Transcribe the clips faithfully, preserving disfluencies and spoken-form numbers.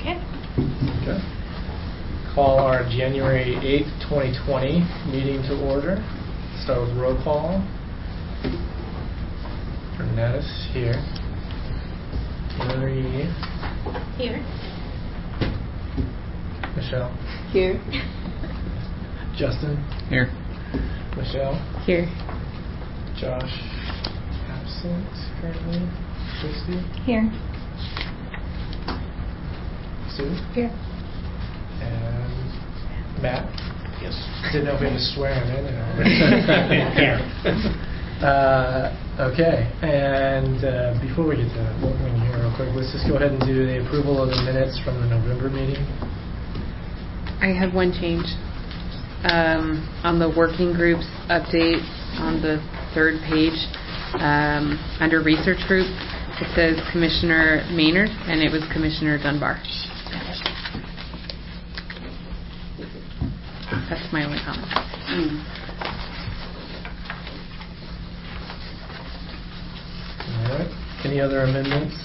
Okay. Okay. Call our January eighth, twenty twenty meeting to order. Start with roll call. Bernatus here. Marie. Here. Michelle. Here. Justin. Here. Michelle. Here. Josh. Absent currently. Christy. Here. Sue. Here. And Matt. Yes. Didn't know if we had to swear him in. Here. Uh, okay, and uh, before we get to welcoming you here real quick, let's just go ahead and do the approval of the minutes from the November meeting. I have one change. Um, on the working groups update on the third page, um, under research group, it says Commissioner Maynard, and it was Commissioner Dunbar. That's my only comment. Mm. All right. Any other amendments?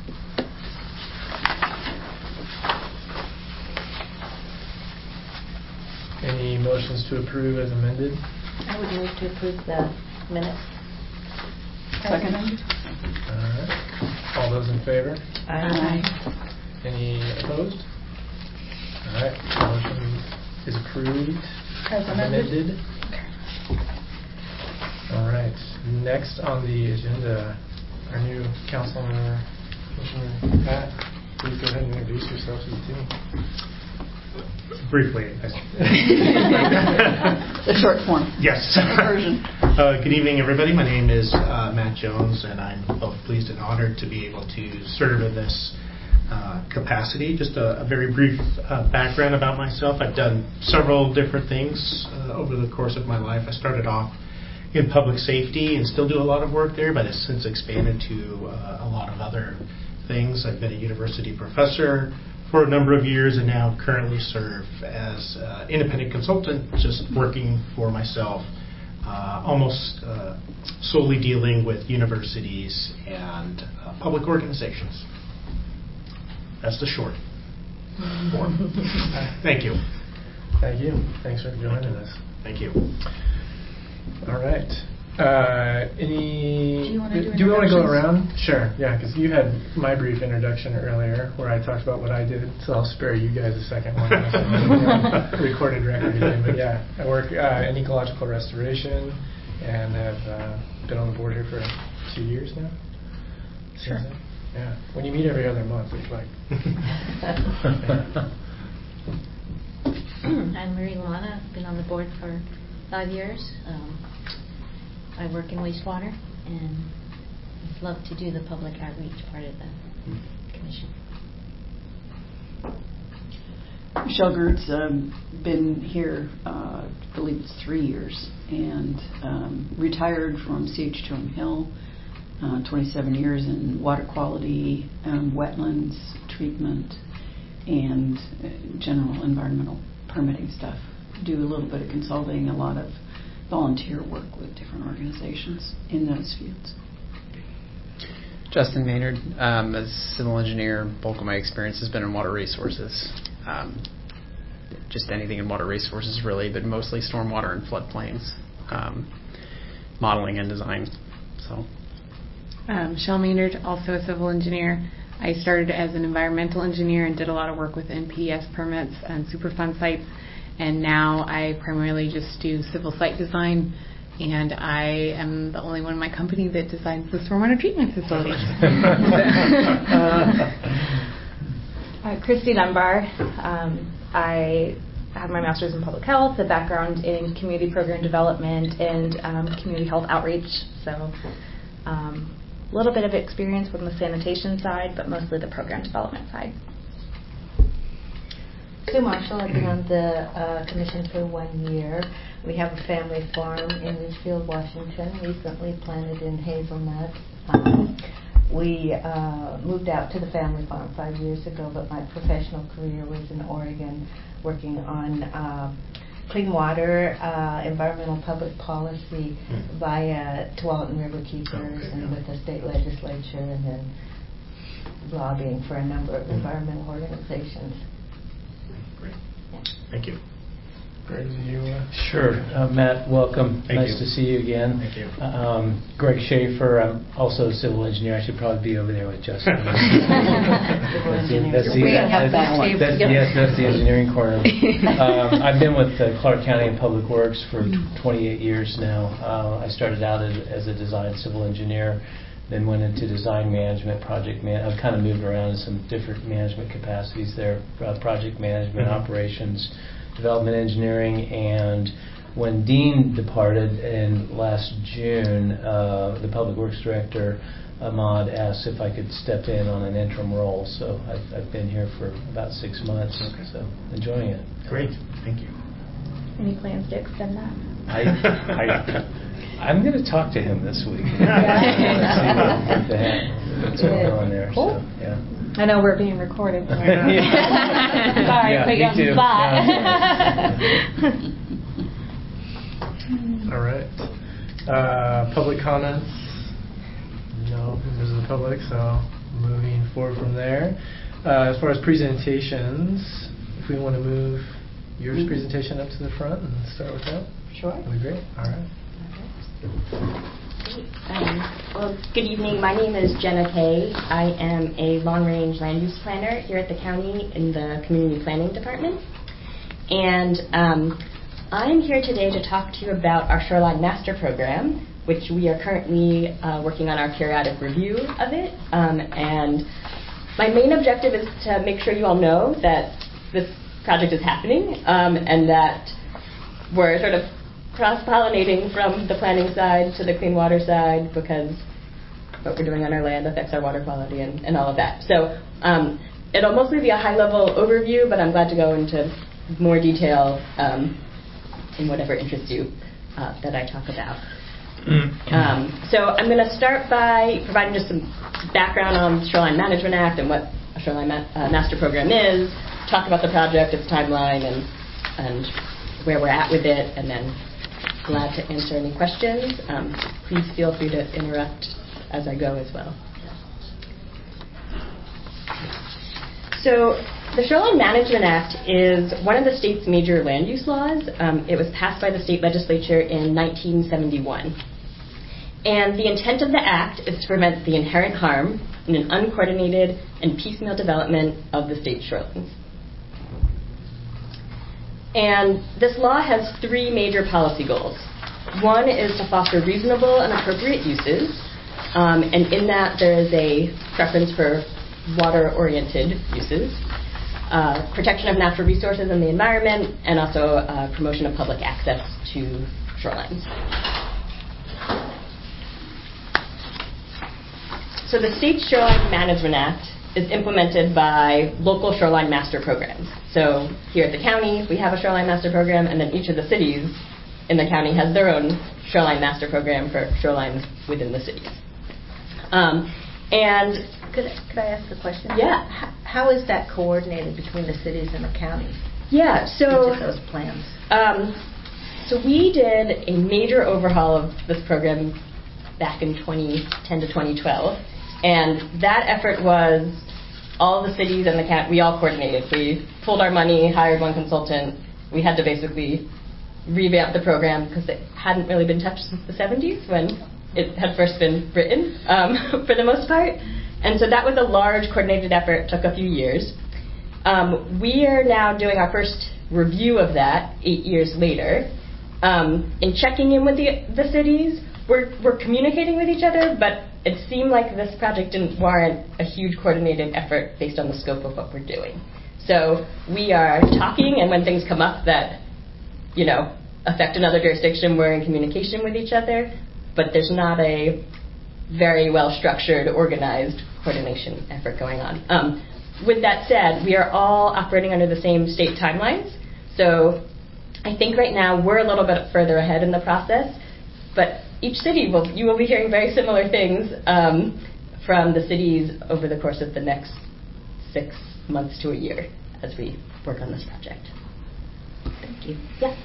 Any motions to approve as amended? I would move to approve the minutes. Second. All right. All those in favor? Aye. Any opposed? All right. Motion is approved As amended. amended. All right. Next on the agenda, our new council member, Commissioner Pat. Please go ahead and introduce yourself to the team. Briefly. The short form. Yes. Version. Uh, good evening, everybody. My name is uh, Matt Jones, and I'm both pleased and honored to be able to serve in this uh, capacity. Just a, a very brief uh, background about myself. I've done several different things uh, over the course of my life. I started off in public safety and still do a lot of work there, but it's since expanded to uh, a lot of other things. I've been a university professor for a number of years and now currently serve as uh, independent consultant, just working for myself, uh, almost uh, solely dealing with universities and uh, public organizations. That's the short form. Thank you. Thank you. Thanks for joining us. Thank you. All right. Uh, any? Do you wanna do do we want to go introductions? around? Sure. Yeah, because you had my brief introduction earlier where I talked about what I did, so I'll spare you guys a second one. Recorded record again. But yeah, I work uh, in ecological restoration and have uh, been on the board here for two years now. Sure. Yeah. When you meet every other month, it's like. I'm Marie Luana. I've been on the board for five years. Um, I work in wastewater and I'd love to do the public outreach part of the commission. Michelle Gertz, um, been here, uh, I believe it's three years, and um, retired from C H two M Hill, uh, twenty-seven years in water quality, um, wetlands treatment, and uh, general environmental permitting stuff. Do a little bit of consulting, a lot of volunteer work with different organizations in those fields. Justin Maynard, um, as civil engineer, bulk of my experience has been in water resources. Um, just anything in water resources really, but mostly stormwater and floodplains, um, modeling and design. So, Um, Michelle Maynard, also a civil engineer. I started as an environmental engineer and did a lot of work with N P S permits and Superfund sites. And now I primarily just do civil site design, and I am the only one in my company that designs the stormwater treatment facilities. uh, Christy Dunbar. Um, I have my master's in public health, a background in community program development and um, community health outreach. So um, a little bit of experience from the sanitation side, but mostly the program development side. Sue Marshall. I've been on the uh, commission for one year. We have a family farm in Ridgefield, Washington, recently planted in hazelnut. Um, we uh, moved out to the family farm five years ago, but my professional career was in Oregon, working on uh, clean water, uh, environmental public policy Mm. via Tualatin River Keepers Okay, and yeah. with the state legislature, and then lobbying for a number of environmental organizations. Great. Thank you. Greg, do you? Uh, Sure. Uh, Matt, welcome. Thank nice you. to see you again. Thank you. Um, Greg Schaefer. I'm also a civil engineer. I should probably be over there with Justin. Civil That's the- engineer. that's the- We have that's- balance. that's- Yes, that's the engineering corner. um, I've been with uh, Clark County and Public Works for twenty-eight years now. Uh, I started out as, as a design civil engineer, then went into design management, project man. I've kind of moved around in some different management capacities there, uh, project management, Mhm. operations, development engineering, and when Dean departed in last June, uh, the Public Works Director, Ahmad, asked if I could step in on an interim role. So I've, I've been here for about six months, Okay. so enjoying it. Great. Thank you. Any plans to extend that? I, I, I'm going to talk to him this week. Yeah. See what the heck- what's going on there. Cool. So, yeah. I know we're being recorded. So. Sorry, Yeah, put you me on too. the spot. all right. Uh, public comments? No members of the public, so moving forward from there. Uh, as far as presentations, if we want to move yours Mhm. presentation up to the front and start with that, Sure. that'd be great. All right. Um, well, good evening. My name is Jenna Kay. I am a long-range land use planner here at the county in the Community Planning Department. And um, I'm here today to talk to you about our Shoreline Master Program, which we are currently uh, working on our periodic review of it. Um, and my main objective is to make sure you all know that this project is happening um, and that we're sort of cross-pollinating from the planning side to the clean water side, because what we're doing on our land affects our water quality and, and all of that. So um, it'll mostly be a high-level overview, but I'm glad to go into more detail um, in whatever interests you uh, that I talk about. Um, so I'm going to start by providing just some background on the Shoreline Management Act and what a Shoreline Ma- uh, Master Program is, talk about the project, its timeline, and, and where we're at with it, and then glad to answer any questions. Um, please feel free to interrupt as I go as well. So the Shoreline Management Act is one of the state's major land use laws. Um, it was passed by the state legislature in nineteen seventy-one. And the intent of the act is to prevent the inherent harm in an uncoordinated and piecemeal development of the state's shorelines. And this law has three major policy goals. One is to foster reasonable and appropriate uses, um, and in that there is a preference for water-oriented uses, uh, protection of natural resources and the environment, and also uh, promotion of public access to shorelines. So the State Shoreline Management Act is implemented by local shoreline master programs. So here at the county, we have a shoreline master program, and then each of the cities in the county has their own shoreline master program for shorelines within the cities. Um, and Could, could I ask a question? Yeah. H- How is that coordinated between the cities and the counties? yeah, so Each of those plans. um, so we did a major overhaul of this program back in twenty ten to twenty twelve. And that effort was all the cities and the county, we all coordinated. We pulled our money, hired one consultant. We had to basically revamp the program because it hadn't really been touched since the seventies when it had first been written, um, for the most part. And so that was a large coordinated effort, took a few years. Um, we are now doing our first review of that eight years later. Um, in checking in with the, the cities, we're, we're communicating with each other, but it seemed like this project didn't warrant a huge coordinated effort based on the scope of what we're doing. So we are talking, and when things come up that, you know, affect another jurisdiction, we're in communication with each other, but there's not a very well-structured, organized coordination effort going on. Um, with that said, we are all operating under the same state timelines. So I think right now we're a little bit further ahead in the process, but each city will, you will be hearing very similar things um, from the cities over the course of the next six months to a year as we work on this project. Thank you. Yeah.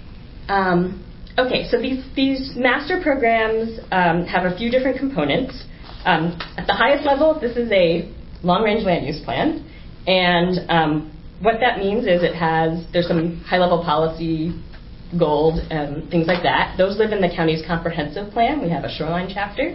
um, okay, so these, these master programs um, have a few different components. Um, at the highest level, this is a long-range land use plan, and um, what that means is it has, there's some high-level policy goals and things like that. Those live in the county's comprehensive plan. We have a shoreline chapter.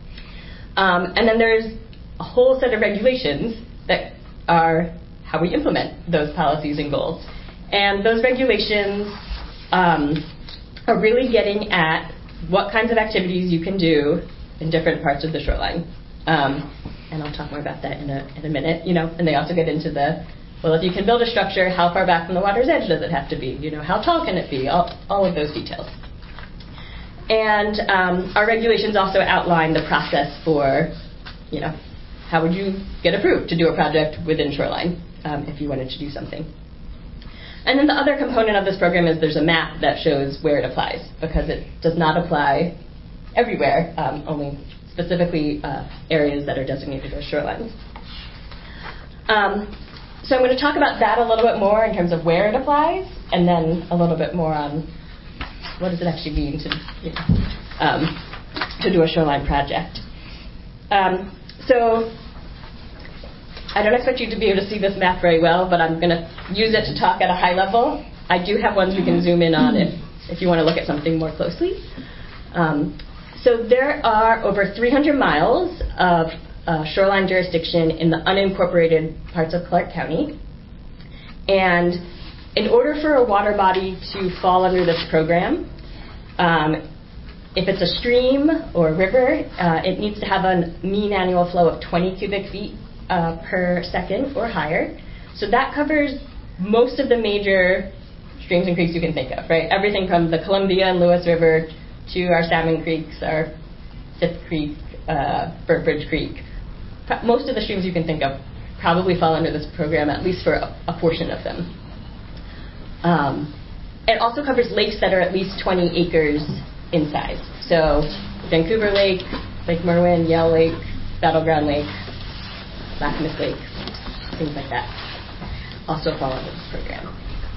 Um, and then there's a whole set of regulations that are how we implement those policies and goals. And those regulations um, are really getting at what kinds of activities you can do in different parts of the shoreline. Um, and I'll talk more about that in a, in a minute. You know, and they also get into the, well, if you can build a structure, how far back from the water's edge does it have to be? You know, how tall can it be? All, all of those details. And um, our regulations also outline the process for, you know, how would you get approved to do a project within shoreline um, if you wanted to do something. And then the other component of this program is there's a map that shows where it applies, because it does not apply everywhere, um, only specifically uh, areas that are designated as shorelines. Um, so I'm going to talk about that a little bit more in terms of where it applies, and then a little bit more on what does it actually mean to, you know, um, to do a shoreline project. Um, so I don't expect you to be able to see this map very well, but I'm going to use it to talk at a high level. I do have ones we can zoom in on if, if you want to look at something more closely. Um, so there are over three hundred miles of uh, shoreline jurisdiction in the unincorporated parts of Clark County. And in order for a water body to fall under this program, um, if it's a stream or a river, uh, it needs to have a mean annual flow of twenty cubic feet uh, per second or higher. So that covers most of the major streams and creeks you can think of, right? Everything from the Columbia and Lewis River to our salmon creeks, our Fifth Creek, uh, Burntbridge Creek. Most of the streams you can think of probably fall under this program, at least for a, a portion of them. Um, it also covers lakes that are at least twenty acres in size. So Vancouver Lake, Lake Merwin, Yell Lake, Battleground Lake, Lacamas Lake, things like that also fall under this program.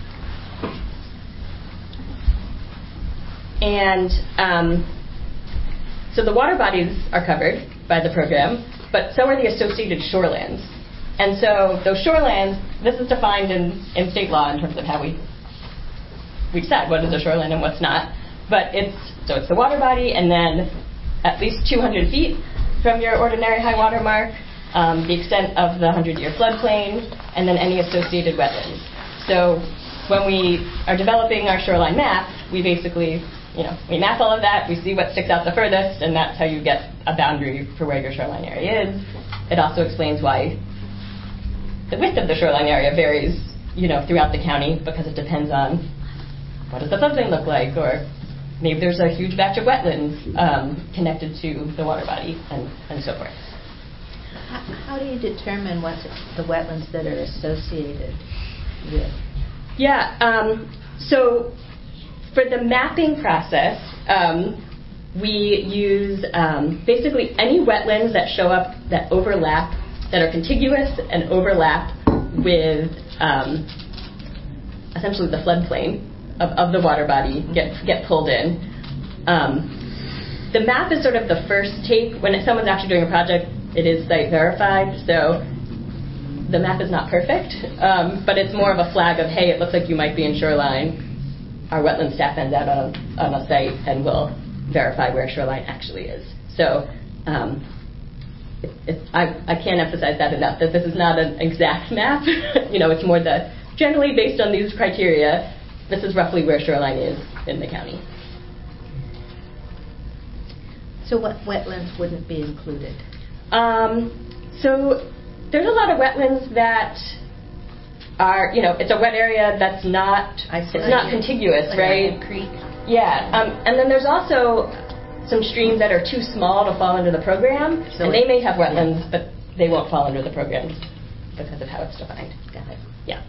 And um, so the water bodies are covered by the program, but so are the associated shorelands. And so those shorelands, this is defined in, in state law in terms of how we we decide what is a shoreline and what's not. But it's, so it's the water body, and then at least two hundred feet from your ordinary high water mark, um, the extent of the hundred-year floodplain, and then any associated wetlands. So when we are developing our shoreline map, we basically, you know, we map all of that, we see what sticks out the furthest, and that's how you get a boundary for where your shoreline area is. It also explains why the width of the shoreline area varies, you know, throughout the county, because it depends on what does the floodplain look like, or maybe there's a huge batch of wetlands um, connected to the water body, and, and so forth. How, how do you determine what the wetlands that are associated with? Yeah, um, so for the mapping process, um, we use um, basically any wetlands that show up that overlap, that are contiguous and overlap with um, essentially the floodplain of, of the water body get get pulled in. Um, the map is sort of the first take. When it, someone's actually doing a project, it is site verified, so the map is not perfect, um, but it's more of a flag of, hey, it looks like you might be in shoreline. Our wetland staff ends out on, on a site and will verify where shoreline actually is. So um, it, it, I, I can't emphasize that enough, that this is not an exact map. You know, it's more the, generally based on these criteria, this is roughly where shoreline is in the county. So what wetlands wouldn't be included? Um, so there's a lot of wetlands that are, you know, it's a wet area that's not, Isolated. It's not contiguous, like right? A creek. Yeah, um, and then there's also some streams that are too small to fall under the program, So and they may have wetlands, yeah. but they won't fall under the program because of how it's defined. Got it. Yeah.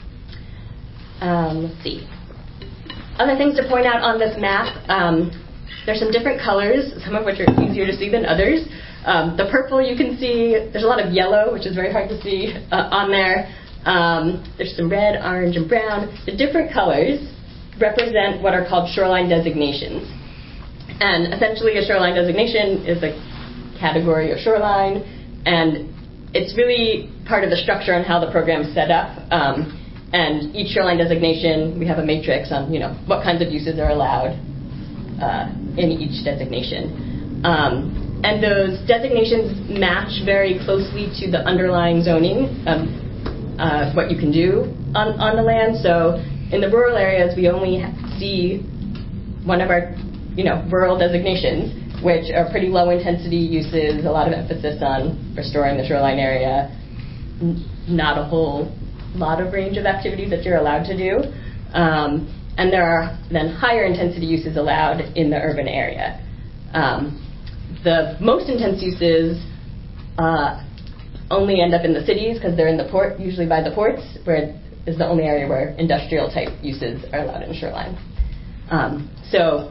Um, let's see. Other things to point out on this map, um, there's some different colors, some of which are easier to see than others. Um, the purple you can see, there's a lot of yellow, which is very hard to see uh, on there. Um, there's some red, orange, and brown. The different colors represent what are called shoreline designations. And essentially a shoreline designation is a category of shoreline, and it's really part of the structure and how the program is set up. Um, and each shoreline designation, we have a matrix on, you know, what kinds of uses are allowed uh, in each designation. Um, and those designations match very closely to the underlying zoning, um, uh, what you can do on, on the land. So in the rural areas, we only see one of our, you know, rural designations, which are pretty low intensity uses, a lot of emphasis on restoring the shoreline area, n- not a whole lot of range of activities that you're allowed to do. Um, and there are then higher intensity uses allowed in the urban area. Um, the most intense uses uh, only end up in the cities because they're in the port, usually by the ports, where it is the only area where industrial type uses are allowed in shoreline. Um, so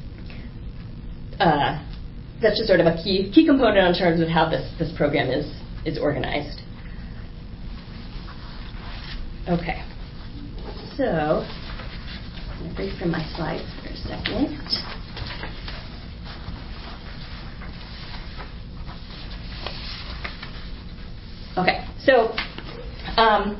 uh, that's just sort of a key key component in terms of how this, this program is is organized. Okay, so I'm going to break from my slides for a second. Okay, so um,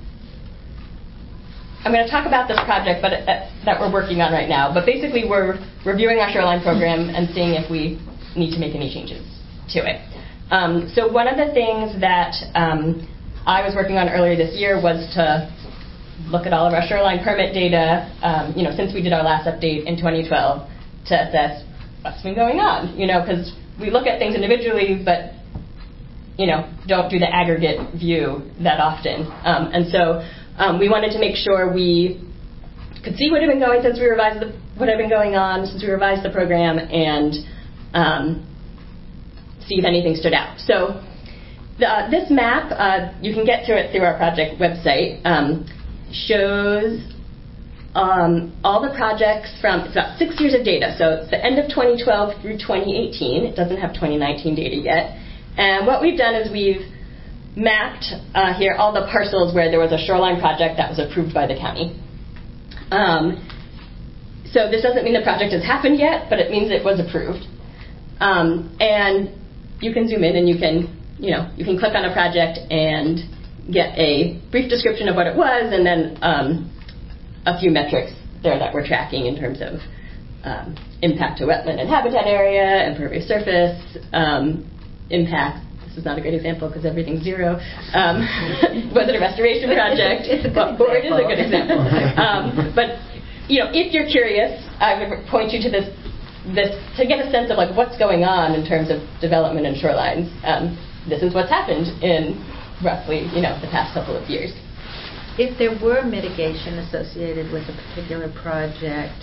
I'm going to talk about this project but, uh, that we're working on right now. But basically, we're reviewing our shoreline program and seeing if we need to make any changes to it. Um, so one of the things that um, I was working on earlier this year was to look at all of our shoreline permit data, um, you know, since we did our last update in twenty twelve, to assess what's been going on, you know, because we look at things individually, but, you know, don't do the aggregate view that often. Um, and so um, we wanted to make sure we could see what had been going since we revised the, what had been going on since we revised the program, and um, see if anything stood out. So the, uh, this map, uh, you can get to it through our project website, um, shows um, all the projects from, it's about six years of data. So it's the end of twenty twelve through twenty eighteen. It doesn't have twenty nineteen data yet. And what we've done is we've mapped uh, here all the parcels where there was a shoreline project that was approved by the county. Um, so this doesn't mean the project has happened yet, but it means it was approved. Um, and you can zoom in and you can, you know, you can click on a project and get a brief description of what it was, and then um, a few metrics there that we're tracking in terms of um, impact to wetland and habitat area, impervious surface, um, impact. This is not a good example because everything's zero. Um, was it a restoration project? It's, it's a good well, example. Or it is a good example. um, but you know, if you're curious, I would point you to this this to get a sense of like what's going on in terms of development and shorelines. Um, this is what's happened in roughly, you know, the past couple of years. If there were mitigation associated with a particular project,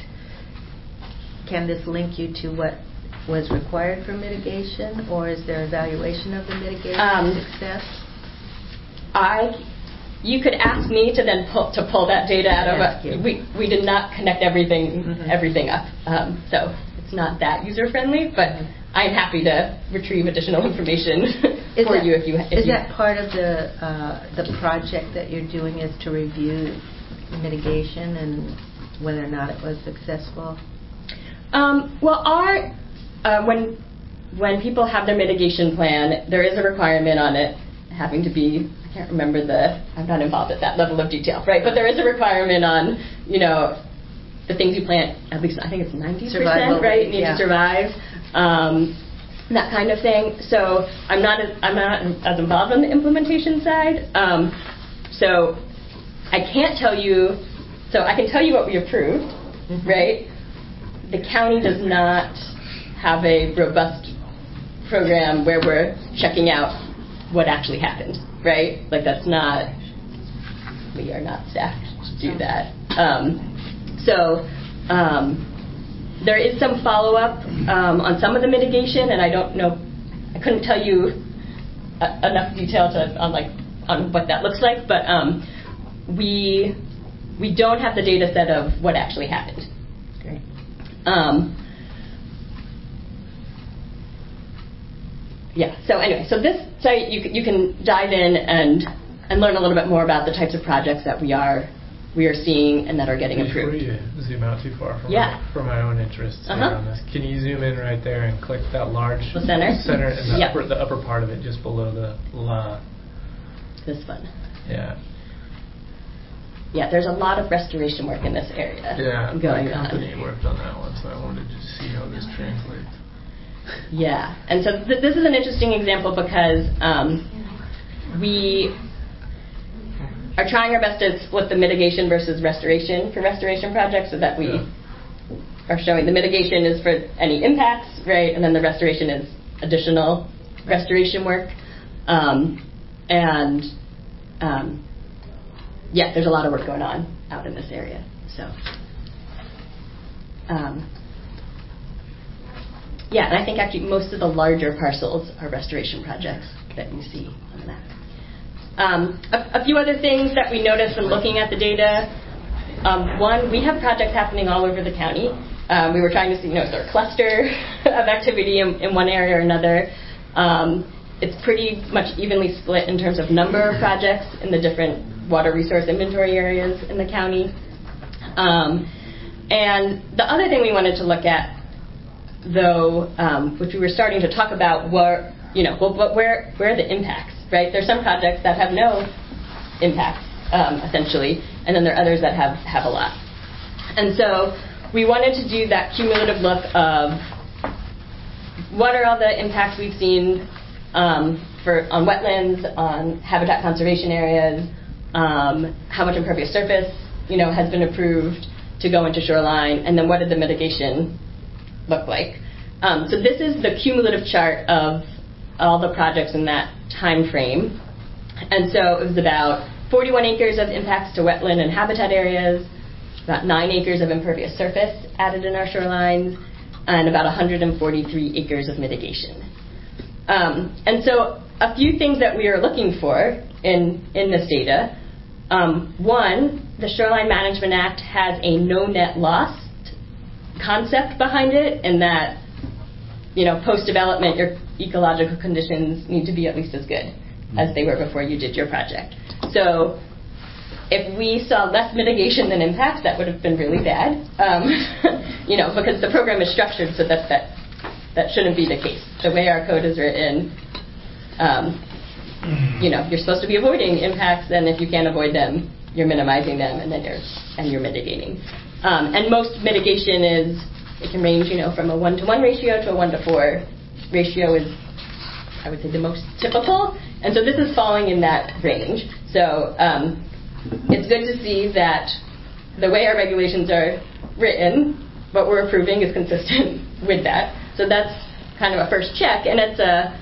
can this link you to what was required for mitigation, or is there evaluation of the mitigation um, success? I, you could ask me to then pull, to pull that data out of it. We we did not connect everything mm-hmm. everything up, um, so it's not that user friendly. But mm-hmm. I'm happy to retrieve additional information is for that, you if you. If is you, that part of the uh, the project that you're doing, is to review mitigation and whether or not it was successful? Um, well, our uh, when when people have their mitigation plan, there is a requirement on it having to be. I can't remember the. I'm not involved at that level of detail, right? But there is a requirement on, you know, the things you plant. At least I think it's ninety percent, right? Need yeah. to survive. Um, that kind of thing. So I'm not as, I'm not as involved on the implementation side. Um, so I can't tell you. So I can tell you what we approved, mm-hmm. right? The county does not have a robust program where we're checking out what actually happened, right? Like that's not. We are not staffed to do that. Um, so. Um, There is some follow-up um, on some of the mitigation, and I don't know. I couldn't tell you uh, enough detail to on like on what that looks like, but um, we we don't have the data set of what actually happened. Great. Um, yeah. So anyway, so this site you you can dive in and and learn a little bit more about the types of projects that we are we are seeing and that are getting Before approved. you zoom out too far from Yeah. my, for my own interests Uh-huh. around this, can you zoom in right there and click that large The center? center in the, Yep. upper, the upper part of it, just below the la. This one. Yeah. Yeah, there's a lot of restoration work in this area Yeah. going my company on. worked on that one, so I wanted to see how this translates. Yeah, and so th- this is an interesting example because um, we are trying our best to split the mitigation versus restoration for restoration projects so that we Yeah. are showing the mitigation is for any impacts, right, and then the restoration is additional restoration work. Um, and um, yeah, there's a lot of work going on out in this area. So, um, yeah, and I think actually most of the larger parcels are restoration projects that you see on the map. Um, a, a few other things that we noticed when looking at the data. Um, one, we have projects happening all over the county. Um, we were trying to see, you know, is there a cluster of activity in, in one area or another? Um, it's pretty much evenly split in terms of number of projects in the different water resource inventory areas in the county. Um, and the other thing we wanted to look at, though, um, which we were starting to talk about, were, you know, well, but where where are the impacts, right? There's some projects that have no impacts, um, essentially, and then there are others that have, have a lot. And so we wanted to do that cumulative look of what are all the impacts we've seen um, for on wetlands, on habitat conservation areas, um, how much impervious surface, you know, has been approved to go into shoreline, and then what did the mitigation look like. Um, so this is the cumulative chart of all the projects in that time frame. And so it was about forty-one acres of impacts to wetland and habitat areas, about nine acres of impervious surface added in our shorelines, and about one hundred forty-three acres of mitigation. Um, and so a few things that we are looking for in, in this data. Um, one, the Shoreline Management Act has a no net loss concept behind it, in that, you know, post-development, your ecological conditions need to be at least as good as they were before you did your project. So if we saw less mitigation than impacts, that would have been really bad, um, you know, because the program is structured so that that, that shouldn't be the case. The way our code is written, um, you know, you're supposed to be avoiding impacts, and if you can't avoid them, you're minimizing them, and then you're and you're mitigating. Um, and most mitigation is, it can range, you know, from a one-to-one ratio to a one-to-four ratio is, I would say, the most typical. And so this is falling in that range. So um, it's good to see that the way our regulations are written, what we're approving is consistent with that. So that's kind of a first check. And it's a,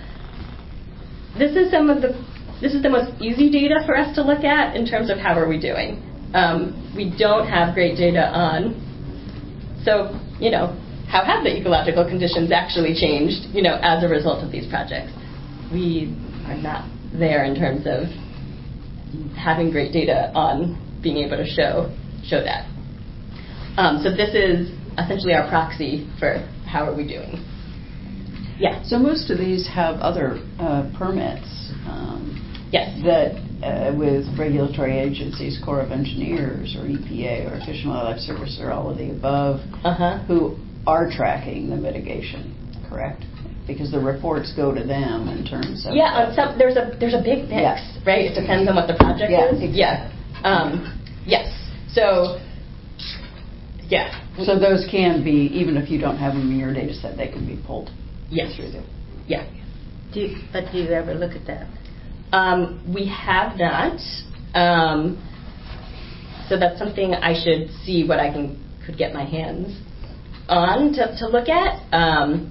this is some of the, this is the most easy data for us to look at in terms of how are we doing. Um, we don't have great data on, so, you know, how have the ecological conditions actually changed, you know, as a result of these projects? We are not there in terms of having great data on being able to show show that. Um, so this is essentially our proxy for how are we doing. Yeah. So most of these have other uh, permits. Um, yes. That uh, with regulatory agencies, Corps of Engineers, or E P A, or Fish and Wildlife Service, or all of the above, uh-huh. who are tracking the mitigation, correct? Because the reports go to them in terms of. Yeah. On some, there's a there's a big mix, yeah. right? It depends on what the project yeah, is. Exactly. Yeah. Um, yes. So. Yeah. So those can be, even if you don't have them in your data set, they can be pulled. Yes. Through them. Yeah. Do you, but do you ever look at that? Um, we have not. Um, so that's something I should see what I can could get my hands on to, to look at. Um,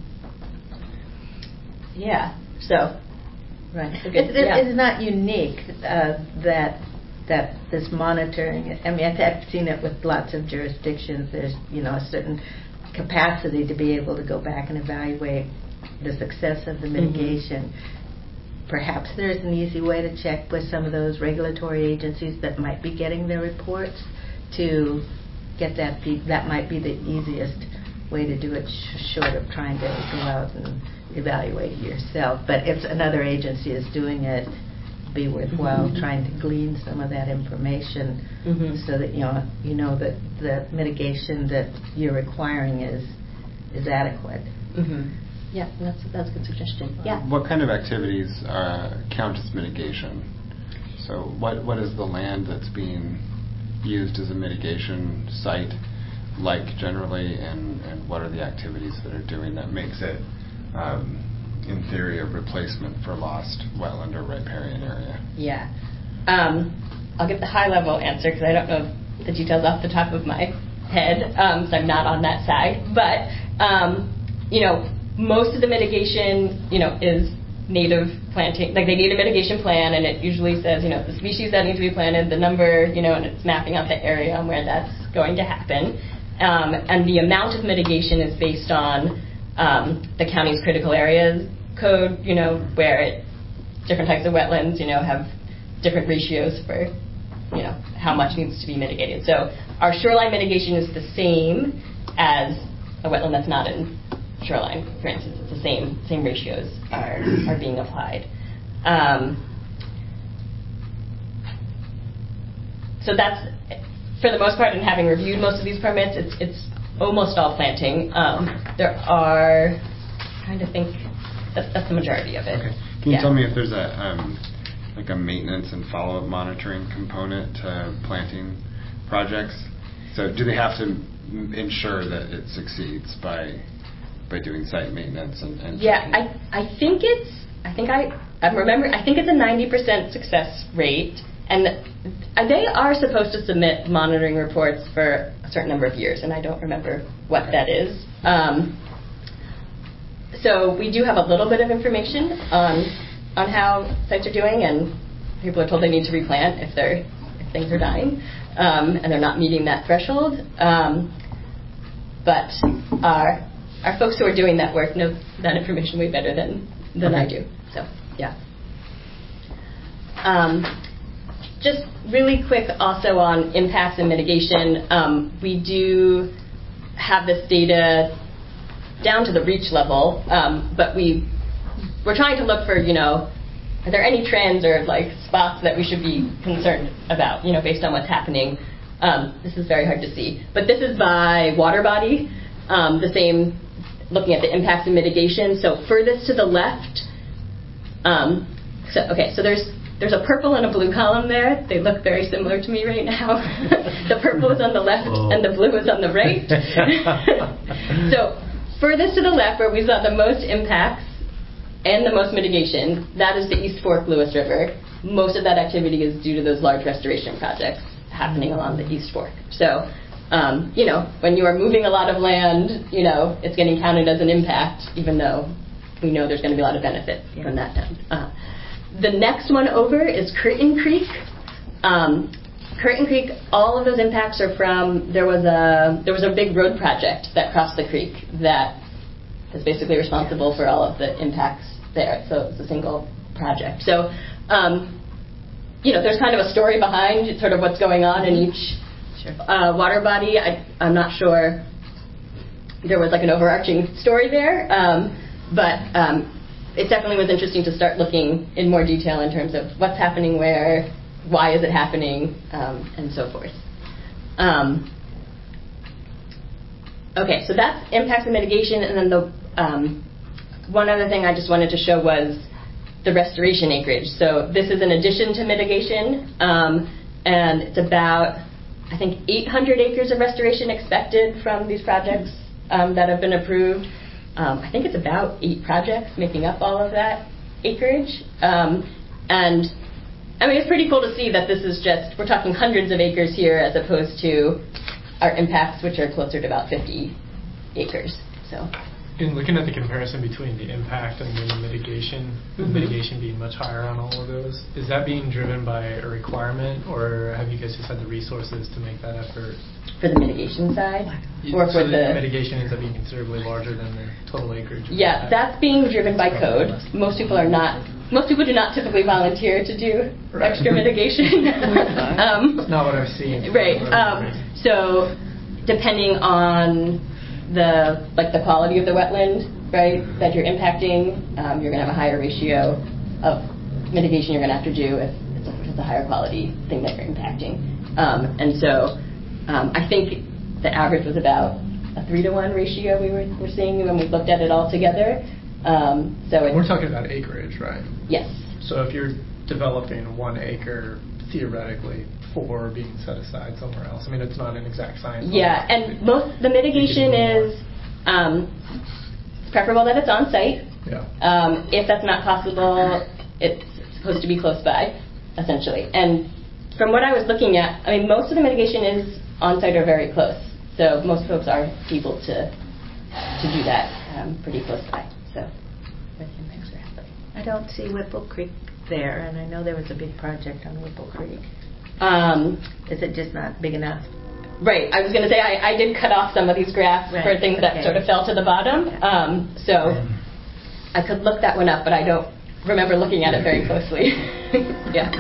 yeah. So. Right. It's, it's, yeah. it's not unique uh, that that this monitoring. I mean, I've, I've seen it with lots of jurisdictions. There's, you know, a certain capacity to be able to go back and evaluate the success of the mitigation. Mm-hmm. Perhaps there's an easy way to check with some of those regulatory agencies that might be getting their reports to get that. That might be the easiest way to do it, sh- short of trying to go out and evaluate it yourself. But if another agency is doing it, be worthwhile Mhm. trying to glean some of that information Mhm. so that you know you know that the mitigation that you're requiring is is adequate. Mhm. Yeah, that's that's a good suggestion. Yeah. What kind of activities uh, count as mitigation? So what what is the land that's being used as a mitigation site like generally, and, and what are the activities that are doing that makes it, um, in theory, a replacement for lost wetland or riparian area? Yeah. Um, I'll give the high-level answer because I don't know the details off the top of my head, um, so I'm not on that side. But, um, you know, most of the mitigation, you know, is native planting. Like, they need a mitigation plan, and it usually says, you know, the species that need to be planted, the number, you know, and it's mapping out the area and where that's going to happen. Um, and the amount of mitigation is based on um, the county's critical areas code, you know, where it, different types of wetlands, you know, have different ratios for, you know, how much needs to be mitigated. So our shoreline mitigation is the same as a wetland that's not in shoreline, for instance. It's the same same ratios are are being applied. Um, so that's, for the most part, and having reviewed most of these permits, it's it's almost all planting. Um, there are, I'm trying to think, that's, that's the majority of it. Okay. Can you Yeah. tell me if there's a um, like a maintenance and follow-up monitoring component to planting projects? So do they have to m- ensure that it succeeds by by doing site maintenance and, and Yeah, checking? I I think it's I think I I remember I think it's a ninety percent success rate, and they are supposed to submit monitoring reports for a certain number of years, and I don't remember what that is. Um, so we do have a little bit of information on on how sites are doing, and people are told they need to replant if they're if things are dying um, and they're not meeting that threshold. Um, but our our folks who are doing that work know that information way better than than I do. So yeah. Um, just really quick also on impacts and mitigation. Um, we do have this data down to the reach level, um, but we we're trying to look for, you know, are there any trends or like spots that we should be concerned about, you know, based on what's happening. Um, this is very hard to see, but this is by water body, um, the same, looking at the impacts and mitigation. So furthest to the left, um, so okay, so there's there's a purple and a blue column there. They look very similar to me right now. The purple is on the left Whoa. and the blue is on the right. So furthest to the left, where we saw the most impacts and the most mitigation, that is the East Fork Lewis River. Most of that activity is due to those large restoration projects happening along the East Fork. So, um, you know, when you are moving a lot of land, you know, it's getting counted as an impact, even though we know there's going to be a lot of benefit yeah. from that. Uh, the next one over is Curtin Creek. Um, Curtin Creek, all of those impacts are from, there was a there was a big road project that crossed the creek that is basically responsible for all of the impacts there. So it's a single project. So, um, you know, there's kind of a story behind sort of what's going on in each sure. uh, water body. I, I'm not sure there was like an overarching story there, um, but um, it definitely was interesting to start looking in more detail in terms of what's happening where, why is it happening, um, and so forth. Um, okay, so that's impacts and mitigation, and then the um, one other thing I just wanted to show was the restoration acreage. So this is in addition to mitigation, um, and it's about, I think, eight hundred acres of restoration expected from these projects um, that have been approved. Um, I think it's about eight projects making up all of that acreage. Um, and I mean, it's pretty cool to see that this is just, we're talking hundreds of acres here as opposed to our impacts, which are closer to about fifty acres. So. In looking at the comparison between the impact and the mitigation, mm-hmm. the mitigation being much higher on all of those, is that being driven by a requirement, or have you guys just had the resources to make that effort? For the mitigation side? Or so for the, the mitigation ends up being considerably larger than the total acreage? Yeah, that's being driven by code. Most people are not, most people do not typically volunteer to do right. extra mitigation. um, That's not what I've seen. Right. Um, so depending on the like the quality of the wetland, right, that you're impacting, um, you're going to have a higher ratio of mitigation you're going to have to do if it's a, if it's a higher quality thing that you're impacting. Um, and so um, I think the average was about a three to one ratio we were, were seeing when we looked at it all together. Um, so it, we're talking about acreage, right? Yes. So if you're developing one acre theoretically for being set aside somewhere else, I mean, it's not an exact science. Yeah, and most the mitigation is um, preferable that it's on site. Yeah. Um, if that's not possible, it's supposed to be close by, essentially. And from what I was looking at, I mean, most of the mitigation is on site or very close. So most folks are able to to do that um, pretty close by. So where the impacts are happening. I don't see Whipple Creek there, and I know there was a big project on Whipple Creek. Um, Is it just not big enough? Right. I was going to say I, I did cut off some of these graphs right. for things that okay. sort of fell to the bottom. Okay. Um, so I could look that one up, but I don't remember looking at it very closely. Yeah.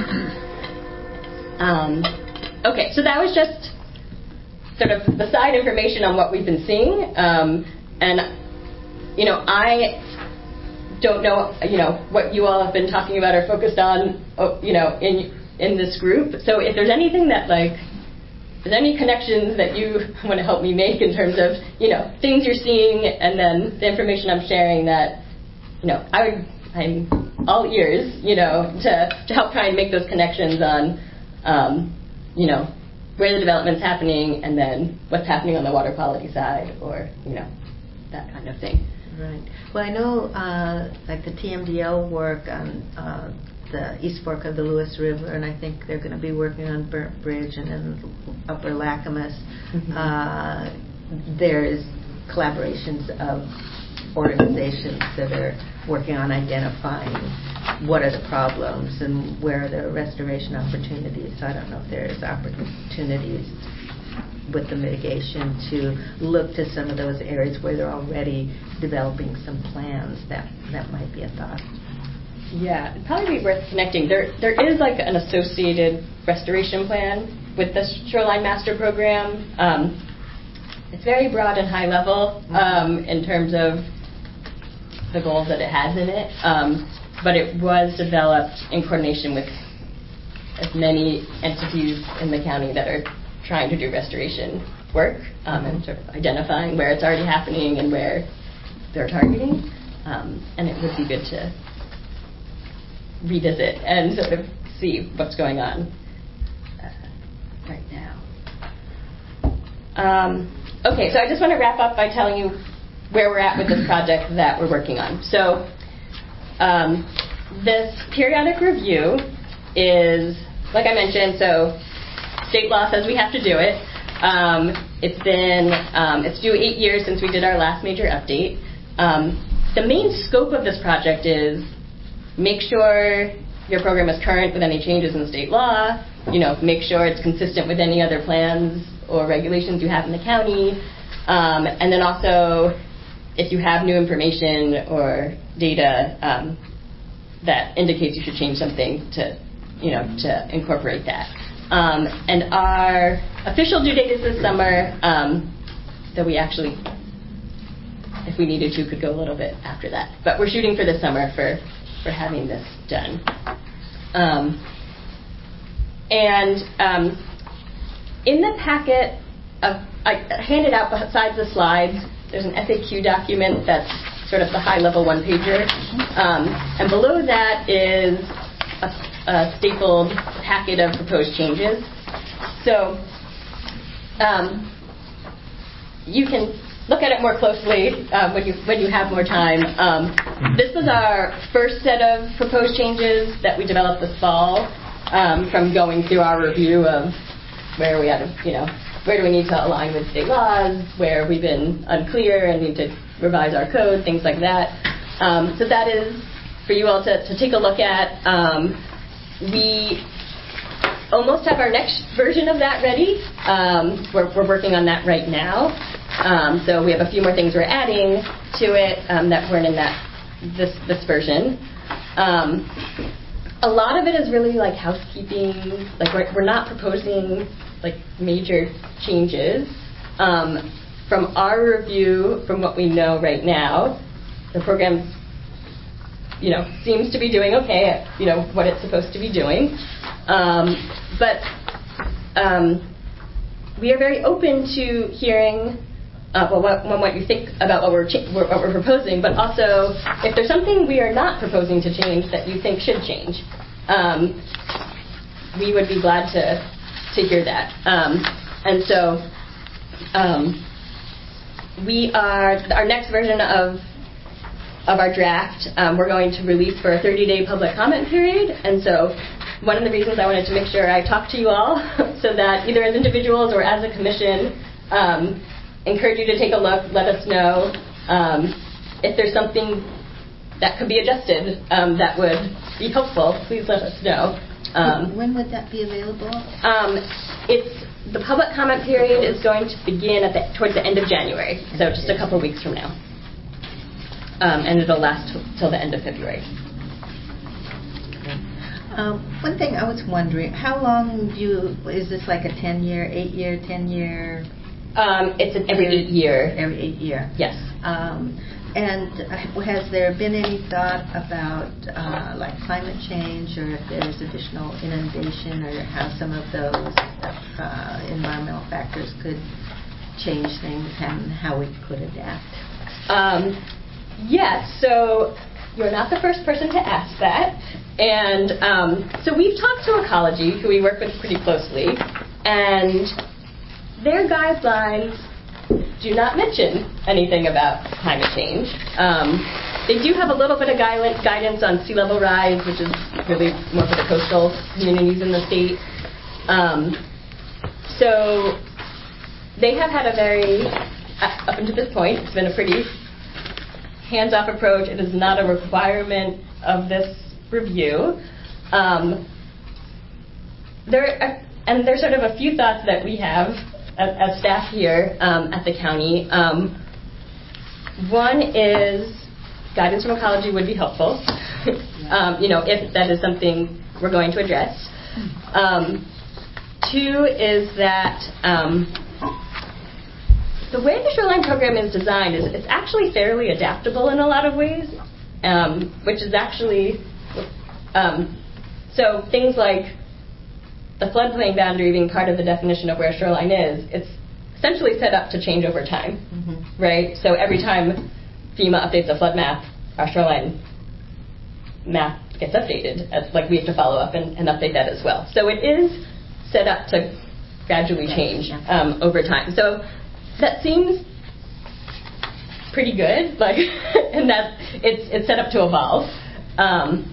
Um, okay. So that was just sort of the side information on what we've been seeing. Um, and, you know, I don't know, you know, what you all have been talking about or focused on, you know, in in this group. So if there's anything that, like, if there's any connections that you want to help me make in terms of, you know, things you're seeing and then the information I'm sharing that, you know, I would, I'm all ears, you know, to, to help try and make those connections on, um, you know, where the development's happening and then what's happening on the water quality side or, you know, that kind of thing. Right. Well, I know, uh, like the T M D L work on uh, the East Fork of the Lewis River, and I think they're going to be working on Burnt Bridge and then Upper Lacamas. Mm-hmm. Uh, there's collaborations of organizations that are working on identifying what are the problems and where are the restoration opportunities. So I don't know if there's opportunities with the mitigation to look to some of those areas where they're already developing some plans. That that might be a thought. Yeah, it'd probably be worth connecting. There there is like an associated restoration plan with the Shoreline Master Program. Um, it's very broad and high level um, in terms of the goals that it has in it, um, but it was developed in coordination with as many entities in the county that are trying to do restoration work um, and sort of identifying where it's already happening and where they're targeting. Um, and it would be good to revisit and sort of see what's going on uh, right now. Um, okay, so I just want to wrap up by telling you where we're at with this project that we're working on. So um, this periodic review is, like I mentioned, so state law says we have to do it. Um, it's been, um, it's due eight years since we did our last major update. Um, the main scope of this project is make sure your program is current with any changes in state law, you know, make sure it's consistent with any other plans or regulations you have in the county, um, and then also if you have new information or data um, that indicates you should change something to, you know, to incorporate that. Um, and our official due date is this summer, um, though we actually, if we needed to, could go a little bit after that. But we're shooting for this summer for, for having this done. Um, and um, in the packet, of, I handed out besides the slides, there's an F A Q document that's sort of the high-level one-pager. Um, and below that is a, a stapled packet of proposed changes. So um, you can look at it more closely um, when you when you have more time. Um, this was our first set of proposed changes that we developed this fall um, from going through our review of where we had, you know, where do we need to align with state laws, where we've been unclear and need to revise our code, things like that. Um, so that is for you all to, to take a look at. Um, we almost have our next version of that ready. Um, we're, we're working on that right now. Um, so we have a few more things we're adding to it um, that weren't in that this this version. Um, a lot of it is really like housekeeping. Like we're, we're not proposing like major changes. Um, from our review, from what we know right now, the program's you know, seems to be doing okay at, you know, what it's supposed to be doing. Um, but um, we are very open to hearing uh, well, what, what you think about what we're, cha- what we're proposing, but also if there's something we are not proposing to change that you think should change, um, we would be glad to, to hear that. Um, and so um, we are, our next version of of our draft, um, we're going to release for a thirty-day public comment period. And so one of the reasons I wanted to make sure I talk to you all so that either as individuals or as a commission, um, encourage you to take a look, let us know um, if there's something that could be adjusted um, that would be helpful, please let us know. Um, when would that be available? Um, it's the public comment period is going to begin at the, towards the end of January, so just a couple weeks from now. Um, and it'll last t- till the end of February. Um, one thing I was wondering, how long do you, is this like a ten-year, eight-year, ten-year? Um, it's an every eight year. Every eight year. Yes. Um, and has there been any thought about uh, like climate change, or if there's additional inundation, or how some of those uh, environmental factors could change things and how we could adapt? Um, Yes, so you're not the first person to ask that. And um, so we've talked to Ecology, who we work with pretty closely, and their guidelines do not mention anything about climate change. Um, they do have a little bit of gui- guidance on sea level rise, which is really more for the coastal communities in the state. Um, so they have had a very, uh, up until this point, it's been a pretty hands-off approach. It is not a requirement of this review. Um, there are, and there's sort of a few thoughts that we have as, as staff here um, at the county. Um, one is guidance from Ecology would be helpful. um, you know, if that is something we're going to address. Um, two is that um, the way the shoreline program is designed is it's actually fairly adaptable in a lot of ways, um, which is actually, um, so things like the floodplain boundary being part of the definition of where a shoreline is, it's essentially set up to change over time, mm-hmm. right? So every time FEMA updates a flood map, our shoreline map gets updated. As, like we have to follow up and, and update that as well. So it is set up to gradually change um, over time. So that seems pretty good, like, and that it's it's set up to evolve. Um,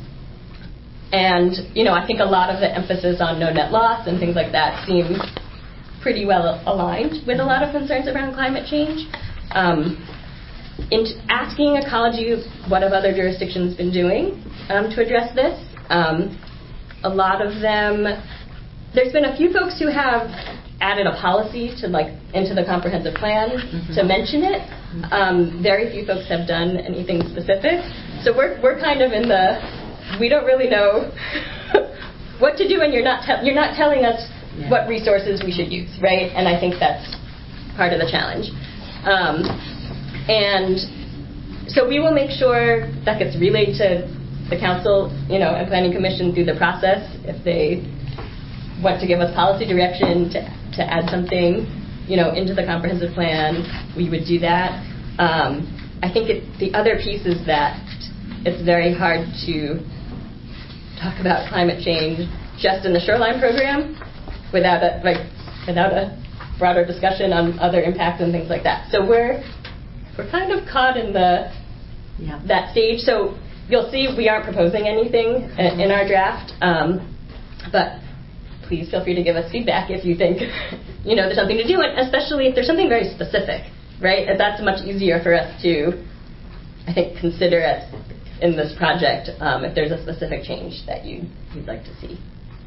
and you know, I think a lot of the emphasis on no net loss and things like that seems pretty well aligned with a lot of concerns around climate change. Um, in asking Ecology what have other jurisdictions been doing um, to address this, um, a lot of them, there's been a few folks who have added a policy to like into the comprehensive plan mm-hmm. to mention it. Um, very few folks have done anything specific. So we're we're kind of in the we don't really know what to do, and you're not te- you're not telling us yeah. what resources we should use, right? And I think that's part of the challenge. Um, and so we will make sure that gets relayed to the council, you know, and planning commission through the process if they want to give us policy direction to to add something, you know, into the comprehensive plan, we would do that. Um, I think it, the other piece is that it's very hard to talk about climate change just in the shoreline program without a like without a broader discussion on other impacts and things like that. So we're we're kind of caught in the yeah. that stage. So you'll see we aren't proposing anything mm-hmm. in our draft, um, but please feel free to give us feedback if you think, you know, there's something to do, and especially if there's something very specific, right? And that's much easier for us to, I think, consider it in this project um, if there's a specific change that you, you'd like to see.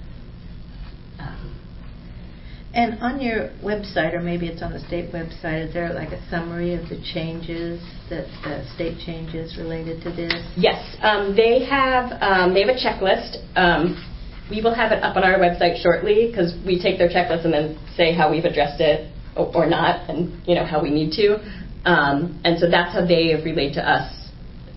Um, and on your website, or maybe it's on the state website, is there like a summary of the changes, that the state changes related to this? Yes, um, they have um, they have a checklist. Um, We will have it up on our website shortly because we take their checklist and then say how we've addressed it or, or not, and you know how we need to. Um, and so that's how they have relayed to us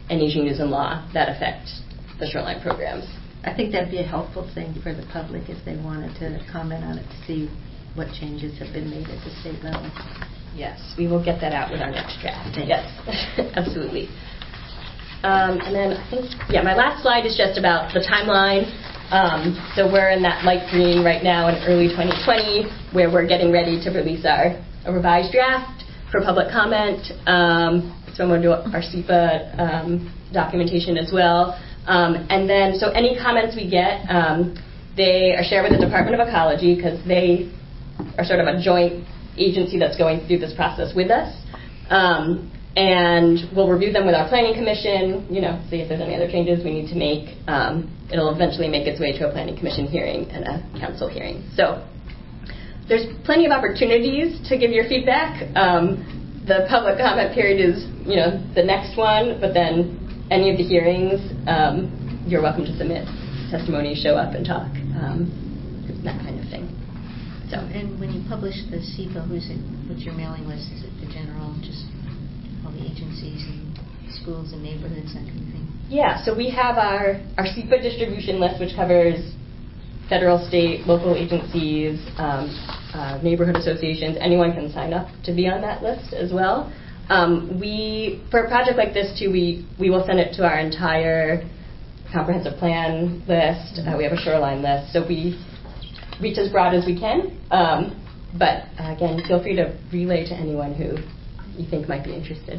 any changes in law that affect the shoreline programs. I think that'd be a helpful thing for the public if they wanted to comment on it to see what changes have been made at the state level. Yes, we will get that out with our next draft. Yes, absolutely. Um, and then I think, yeah, my last slide is just about the timeline. Um, so we're in that light green right now in early twenty twenty, where we're getting ready to release our a revised draft for public comment. Um, so I'm going to do our S E P A um, documentation as well. Um, and then, so any comments we get, um, they are shared with the Department of Ecology because they are sort of a joint agency that's going through this process with us. Um, and we'll review them with our Planning Commission, you know, see if there's any other changes we need to make. Um, it'll eventually make its way to a Planning Commission hearing and a council hearing. So there's plenty of opportunities to give your feedback. Um, the public comment period is, you know, the next one, but then any of the hearings, um, you're welcome to submit testimony, show up and talk, um, that kind of thing. So, and when you publish the S E P A, who's it? What's your mailing list? Is it the general, just all the agencies and schools and neighborhoods, that kind of thing? Yeah, so we have our, our S E P A distribution list, which covers federal, state, local agencies, um, uh, neighborhood associations. Anyone can sign up to be on that list as well. Um, we, for a project like this too, we, we will send it to our entire comprehensive plan list. Uh, we have a shoreline list, so we reach as broad as we can. Um, but uh, again, feel free to relay to anyone who you think might be interested.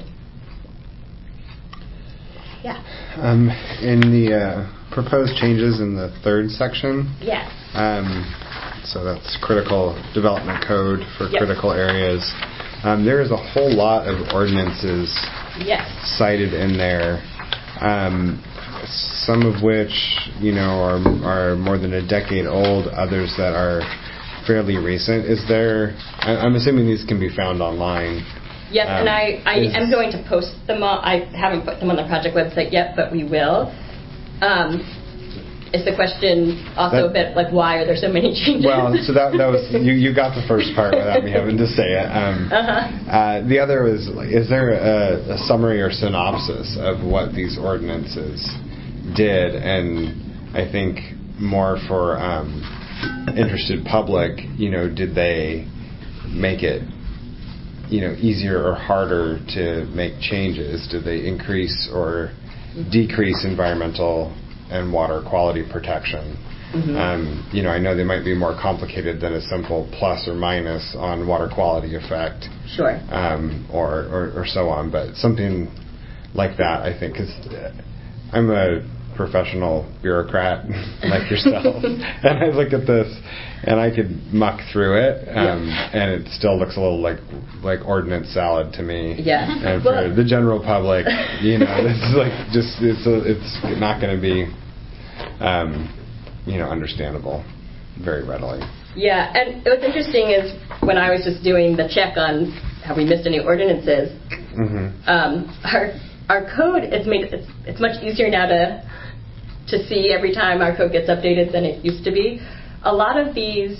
Yeah. Um, in the uh, proposed changes in the third section. Yes. Um, so that's critical development code for Yep. critical areas. Um, there is a whole lot of ordinances yes. cited in there, um, some of which, you know, are are more than a decade old, others that are fairly recent. Is there, I, I'm assuming these can be found online. Yes, um, and I, I is, am going to post them on, I haven't put them on the project website yet, but we will. Um, Is the question also that, a bit like, why are there so many changes? Well, so that that was you, you got the first part without me having to say it. Um, uh-huh. uh, the other was, is there a, a summary or synopsis of what these ordinances did? And I think more for um, interested public, you know, did they make it, you know, easier or harder to make changes? Did they increase or decrease environmental and water quality protection? Mm-hmm. Um, you know, I know they might be more complicated than a simple plus or minus on water quality effect. Sure. Um, or, or, or so on, but something like that, I think, because I'm a professional bureaucrat like yourself, and I look at this and I could muck through it, um, yeah. and it still looks a little like like ordnance salad to me. Yeah. And for well, the general public, you know, this is like just it's a, it's not going to be, um, you know, understandable very readily. Yeah, and what's interesting is when I was just doing the check on have we missed any ordinances, mm-hmm. um, our our code it's made it's, it's much easier now to to see every time our code gets updated than it used to be. A lot of these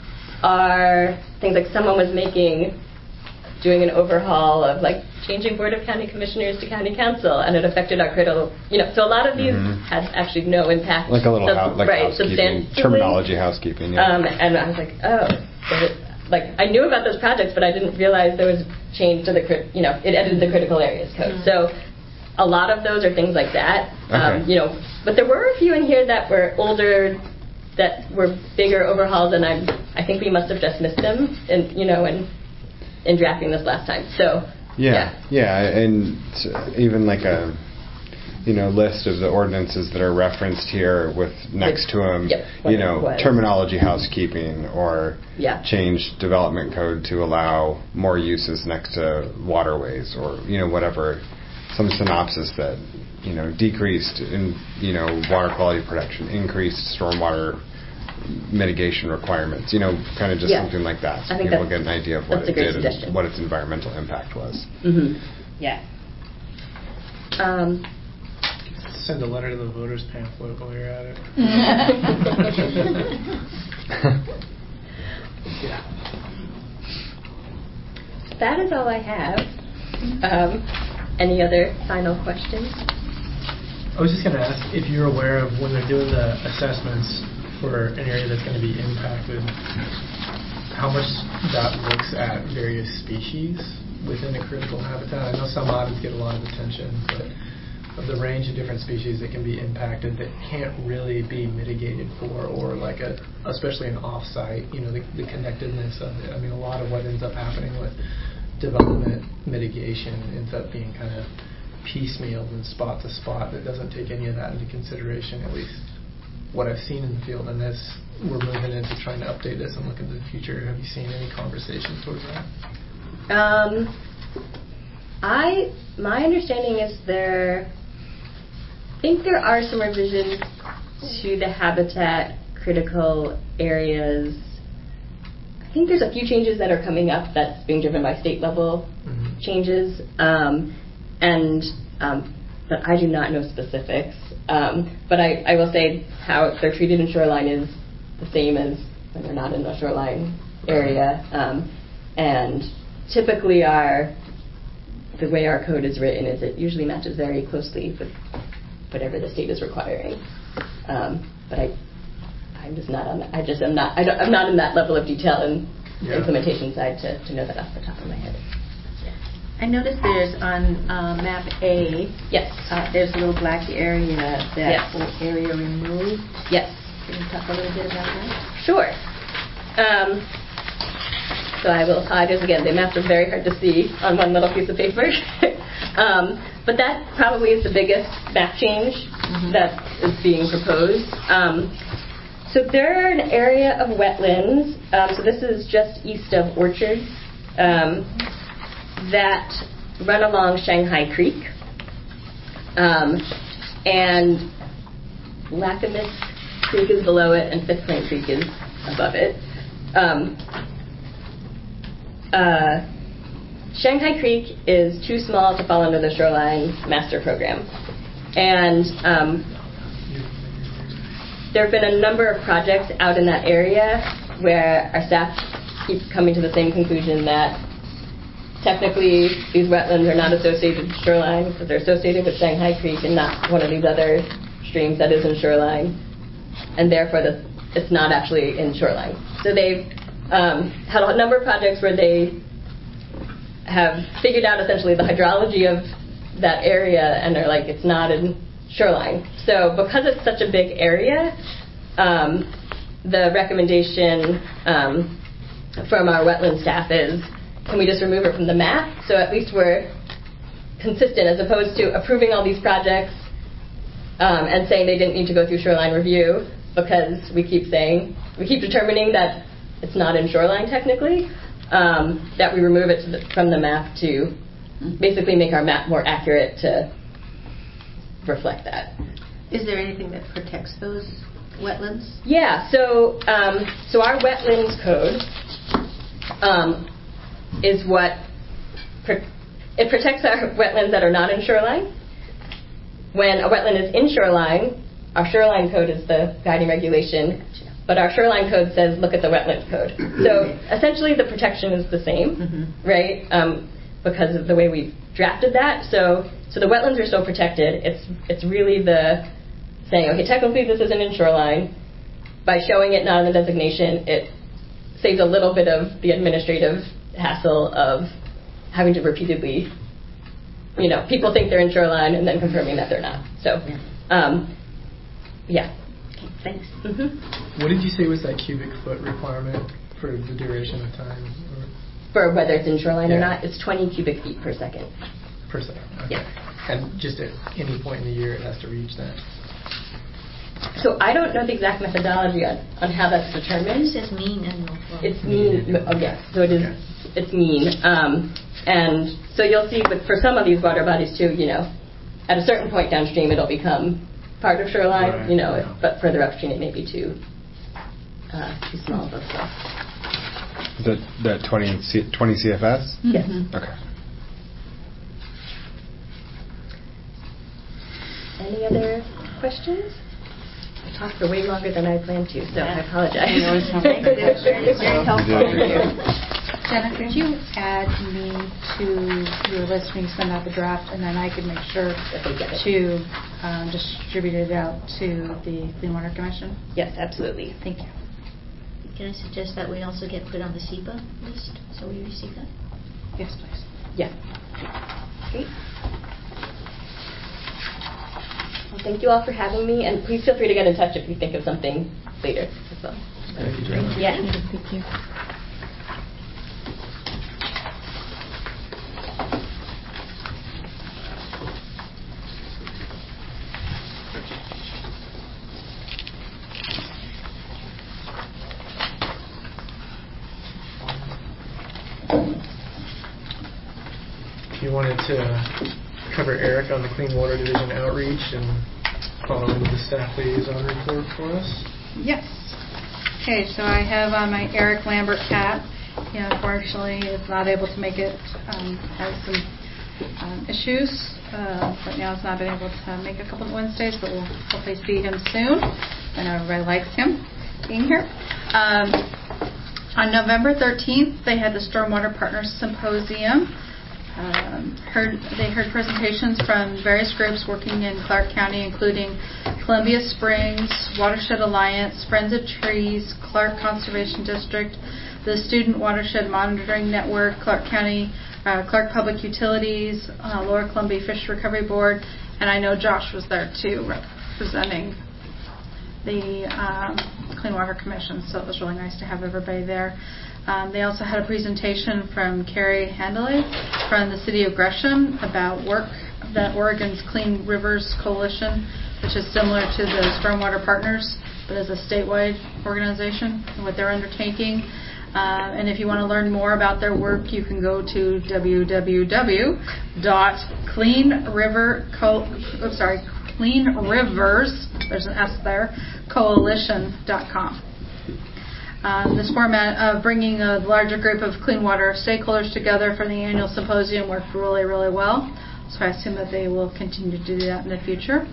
are things like someone was making, doing an overhaul of like changing Board of County Commissioners to County Council, and it affected our critical, you know, so a lot of these mm-hmm. had actually no impact. Like a little sub- house, like right, housekeeping, terminology housekeeping, yeah. Um, and I was like, oh, it, like I knew about those projects, but I didn't realize there was change to the, you know, it edited the critical areas code. Mm-hmm. So a lot of those are things like that, um, okay. you know, but there were a few in here that were older, that were bigger overhauls, and I I think we must have just missed them, in, you know, in in drafting this last time. So yeah, yeah, yeah and even like a you know list of the ordinances that are referenced here with next to them, yep, you know, terminology housekeeping or yeah. change development code to allow more uses next to waterways or you know whatever. Some synopsis that you know decreased in you know water quality protection, increased stormwater mitigation requirements. You know, kind of just yeah. something like that, so I think people get an idea of what it did suggestion. and what its environmental impact was. Mm-hmm. Yeah. Um, Send a letter to the voters pamphlet while you're at it. yeah. That is all I have. Um, Any other final questions? I was just going to ask if you're aware of when they're doing the assessments for an area that's going to be impacted, how much that looks at various species within a critical habitat. I know some audits get a lot of attention, but of the range of different species that can be impacted that can't really be mitigated for, or like a, especially an off-site, you know, the, the connectedness of it. I mean, a lot of what ends up happening with development mitigation ends up being kind of piecemealed and spot to spot that doesn't take any of that into consideration, at least what I've seen in the field. And as we're moving into trying to update this and look into the future, have you seen any conversations towards that? Um, I, my understanding is there, I think there are some revisions to the habitat critical areas. I think there's a few changes that are coming up that's being driven by state level mm-hmm. changes. Um, and, um, but I do not know specifics. Um, but I, I will say how they're treated in shoreline is the same as when they're not in the shoreline area. Um, and typically our, the way our code is written is it usually matches very closely with whatever the state is requiring. Um, but I, I'm just not on that. I just am not, I don't, I'm not in that level of detail in the yeah. implementation side to, to know that off the top of my head. I noticed there's on uh, map A, yes, uh, there's a little black area, that yes. area removed. Yes. Can you talk a little bit about that? Sure. Um, so I will apologize again. The maps are very hard to see on one little piece of paper. um, but that probably is the biggest map change mm-hmm. that is being proposed. Um, so they're an area of wetlands. Um, so this is just east of Orchard. Um, that run along Shanghai Creek. Um, and Lacamas Creek is below it, and Fifth Point Creek is above it. Um, uh, Shanghai Creek is too small to fall under the Shoreline Master Program. And um, there have been a number of projects out in that area where our staff keeps coming to the same conclusion that technically, these wetlands are not associated with shoreline because they're associated with Shanghai Creek and not one of these other streams that is in shoreline, and therefore the, it's not actually in shoreline. So they've um, had a number of projects where they have figured out essentially the hydrology of that area, and they're like, it's not in shoreline. So because it's such a big area, um, the recommendation um, from our wetland staff is, can we just remove it from the map? So at least we're consistent, as opposed to approving all these projects um, and saying they didn't need to go through shoreline review, because we keep saying, we keep determining that it's not in shoreline technically, um, that we remove it to the, from the map to basically make our map more accurate to reflect that. Is there anything that protects those wetlands? Yeah, so um, so our wetlands code um, is what pr- it protects our wetlands that are not in shoreline. When a wetland is in shoreline, our shoreline code is the guiding regulation, but our shoreline code says look at the wetlands code. So essentially the protection is the same, mm-hmm. right? Um, because of the way we've drafted that. So so the wetlands are still protected. It's it's really the saying, okay, technically this isn't in shoreline. By showing it not in the designation, it saves a little bit of the administrative hassle of having to repeatedly, you know, people think they're in shoreline and then confirming that they're not. So, um, yeah. Okay, thanks. Mm-hmm. What did you say was that cubic foot requirement for the duration of time? Or? For whether it's in shoreline yeah. or not, it's twenty cubic feet per second. Per second. Okay. Yeah. And just at any point in the year, it has to reach that. So I don't know the exact methodology on, on how that's determined. It says mean annual flow. It's mean. Oh, yes. So it is. Okay. It's mean. Um, and so you'll see, but for some of these water bodies too, you know, at a certain point downstream, it'll become part of shoreline. Right. You know, yeah. But further upstream, it may be too uh, too small of a flow. Is that that twenty, twenty C F S? Mm-hmm. Yes. Okay. Any other questions? I talked for way longer than I planned to, so yeah. I apologize. Thank you. It's very helpful. Thank you. Jenna, could you add me to your list when you send out the draft, and then I could make sure to um, distribute it out to the Clean Water Commission? Yes, absolutely. Thank you. Can I suggest that we also get put on the SEPA list so we receive that? Yes, please. Yeah. Great. Well, thank you all for having me, and please feel free to get in touch if you think of something later as well. Thank you, Jenna. Yeah. Thank you. If you wanted to cover Eric on the Clean Water Division outreach and follow into the staff liaison report for us. Yes. Okay, so I have uh, my Eric Lambert cat. He unfortunately is not able to make it. Um, has some um, issues. Uh, right now he's not been able to make a couple of Wednesdays, but we'll hopefully see him soon. I know everybody likes him being here. Um, on November thirteenth, they had the Stormwater Partners Symposium. Um, heard they heard presentations from various groups working in Clark County, including Columbia Springs, Watershed Alliance, Friends of Trees, Clark Conservation District, the Student Watershed Monitoring Network, Clark County, uh, Clark Public Utilities, uh, Lower Columbia Fish Recovery Board, and I know Josh was there too, representing the um, Clean Water Commission. So it was really nice to have everybody there. Um, they also had a presentation from Carrie Handley from the City of Gresham about work that Oregon's Clean Rivers Coalition, which is similar to the Stormwater Partners, but as a statewide organization and what they're undertaking. Uh, and if you want to learn more about their work, you can go to w w w dot clean river co- oops, sorry, Clean Rivers, there's an S there, coalition dot com. Um, this format of bringing a larger group of clean water stakeholders together for the annual symposium worked really, really well. So I assume that they will continue to do that in the future.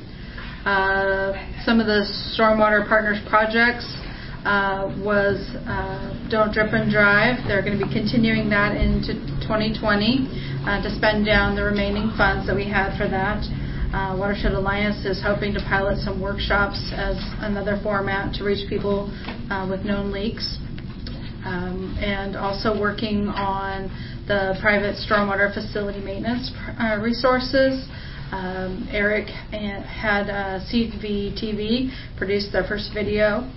Uh, some of the Stormwater Partners projects uh, was uh, Don't Drip and Drive. They're going to be continuing that into twenty twenty uh, to spend down the remaining funds that we had for that. Uh, Watershed Alliance is hoping to pilot some workshops as another format to reach people uh, with known leaks. Um, and also working on the private stormwater facility maintenance uh, resources. Um, Eric had uh, C V T V produced their first video,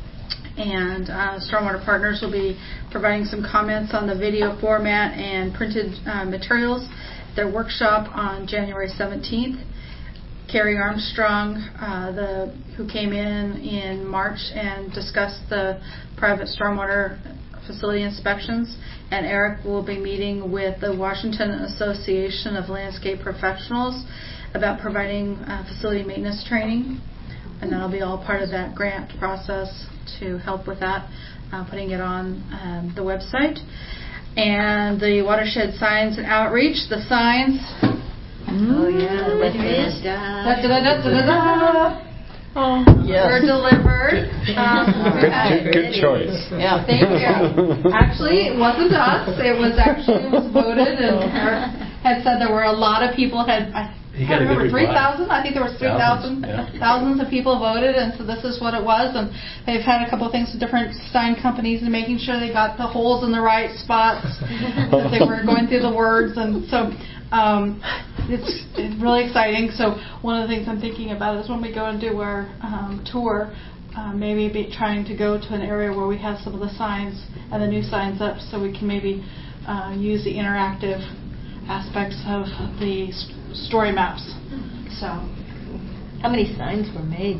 and uh, Stormwater Partners will be providing some comments on the video format and printed uh, materials at their workshop on January seventeenth. Carrie Armstrong, uh, the who came in in March and discussed the private stormwater facility inspections, and Eric will be meeting with the Washington Association of Landscape Professionals about providing uh, facility maintenance training, and that'll be all part of that grant process to help with that, uh, putting it on um, the website. And the Watershed Signs and Outreach, the signs. Oh, yeah. Da, da, da, da, da, da. Oh, yes. Were delivered. Um, good, good, good choice. Yeah, thank you. Actually, it wasn't us. It was actually it was voted, and Eric had said there were a lot of people had. I can't remember three thousand. I think there was three thousand. Yeah. Thousands of people voted, and so this is what it was. And they've had a couple of things with different sign companies and making sure they got the holes in the right spots. That they were going through the words, and so. Um, it's, it's really exciting. So one of the things I'm thinking about is when we go and do our um, tour, uh, maybe be trying to go to an area where we have some of the signs and the new signs up, so we can maybe uh, use the interactive aspects of the st- story maps. So, how many signs were made?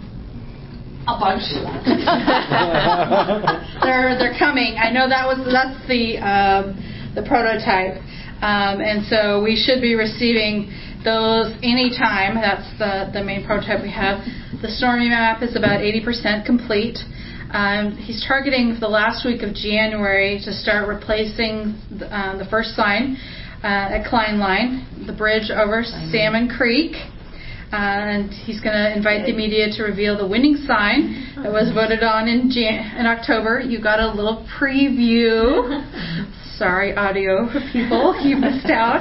A bunch. they're they're coming. I know that was that's the um, the prototype. Um, and so we should be receiving those anytime. That's the, the main prototype we have. The Stormy map is about eighty percent complete. Um, he's targeting the last week of January to start replacing the, uh, the first sign uh, at Klein Line, the bridge over Salmon Creek. Uh, and he's going to invite the media to reveal the winning sign that was voted on in Jan- in October. You got a little preview. sorry, audio people, you missed out.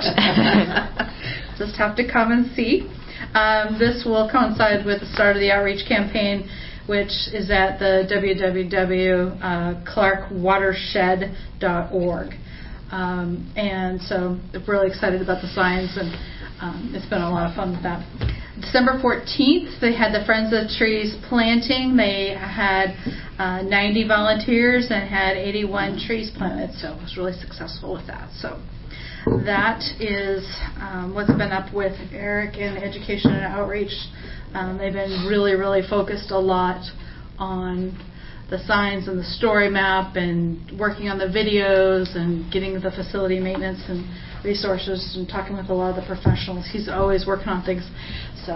Just have to come and see. Um, this will coincide with the start of the outreach campaign, which is at the w w w dot clark watershed dot org. Um, and so I'm really excited about the signs, and um, it's been a lot of fun with that. December fourteenth, they had the Friends of Trees planting. They had uh, ninety volunteers and had eighty-one trees planted, so it was really successful with that. So that is um, what's been up with Eric in education and outreach. Um, they've been really, really focused a lot on the signs and the story map and working on the videos and getting the facility maintenance and resources and talking with a lot of the professionals. He's always working on things. So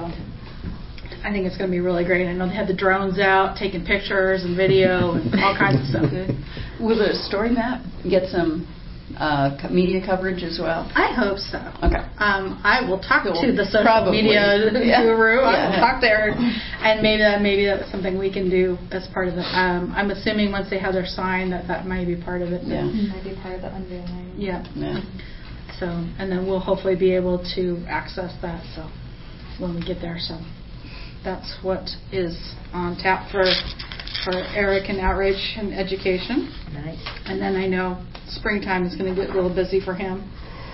I think it's going to be really great. I know they had the drones out taking pictures and video and all kinds of stuff. Will the story map get some uh, media coverage as well? I hope so. Okay. Um, I will talk Cool. to the social Probably. media Yeah. guru. I Yeah. will talk there, and maybe that maybe that's something we can do as part of it. Um, I'm assuming once they have their sign that that might be part of it. Yeah. Might be part of the unveiling. Yeah. Yeah. So, and then we'll hopefully be able to access that. So, when we get there, so that's what is on tap for for Eric and outreach and education. Nice. And then I know springtime is going to get a little busy for him.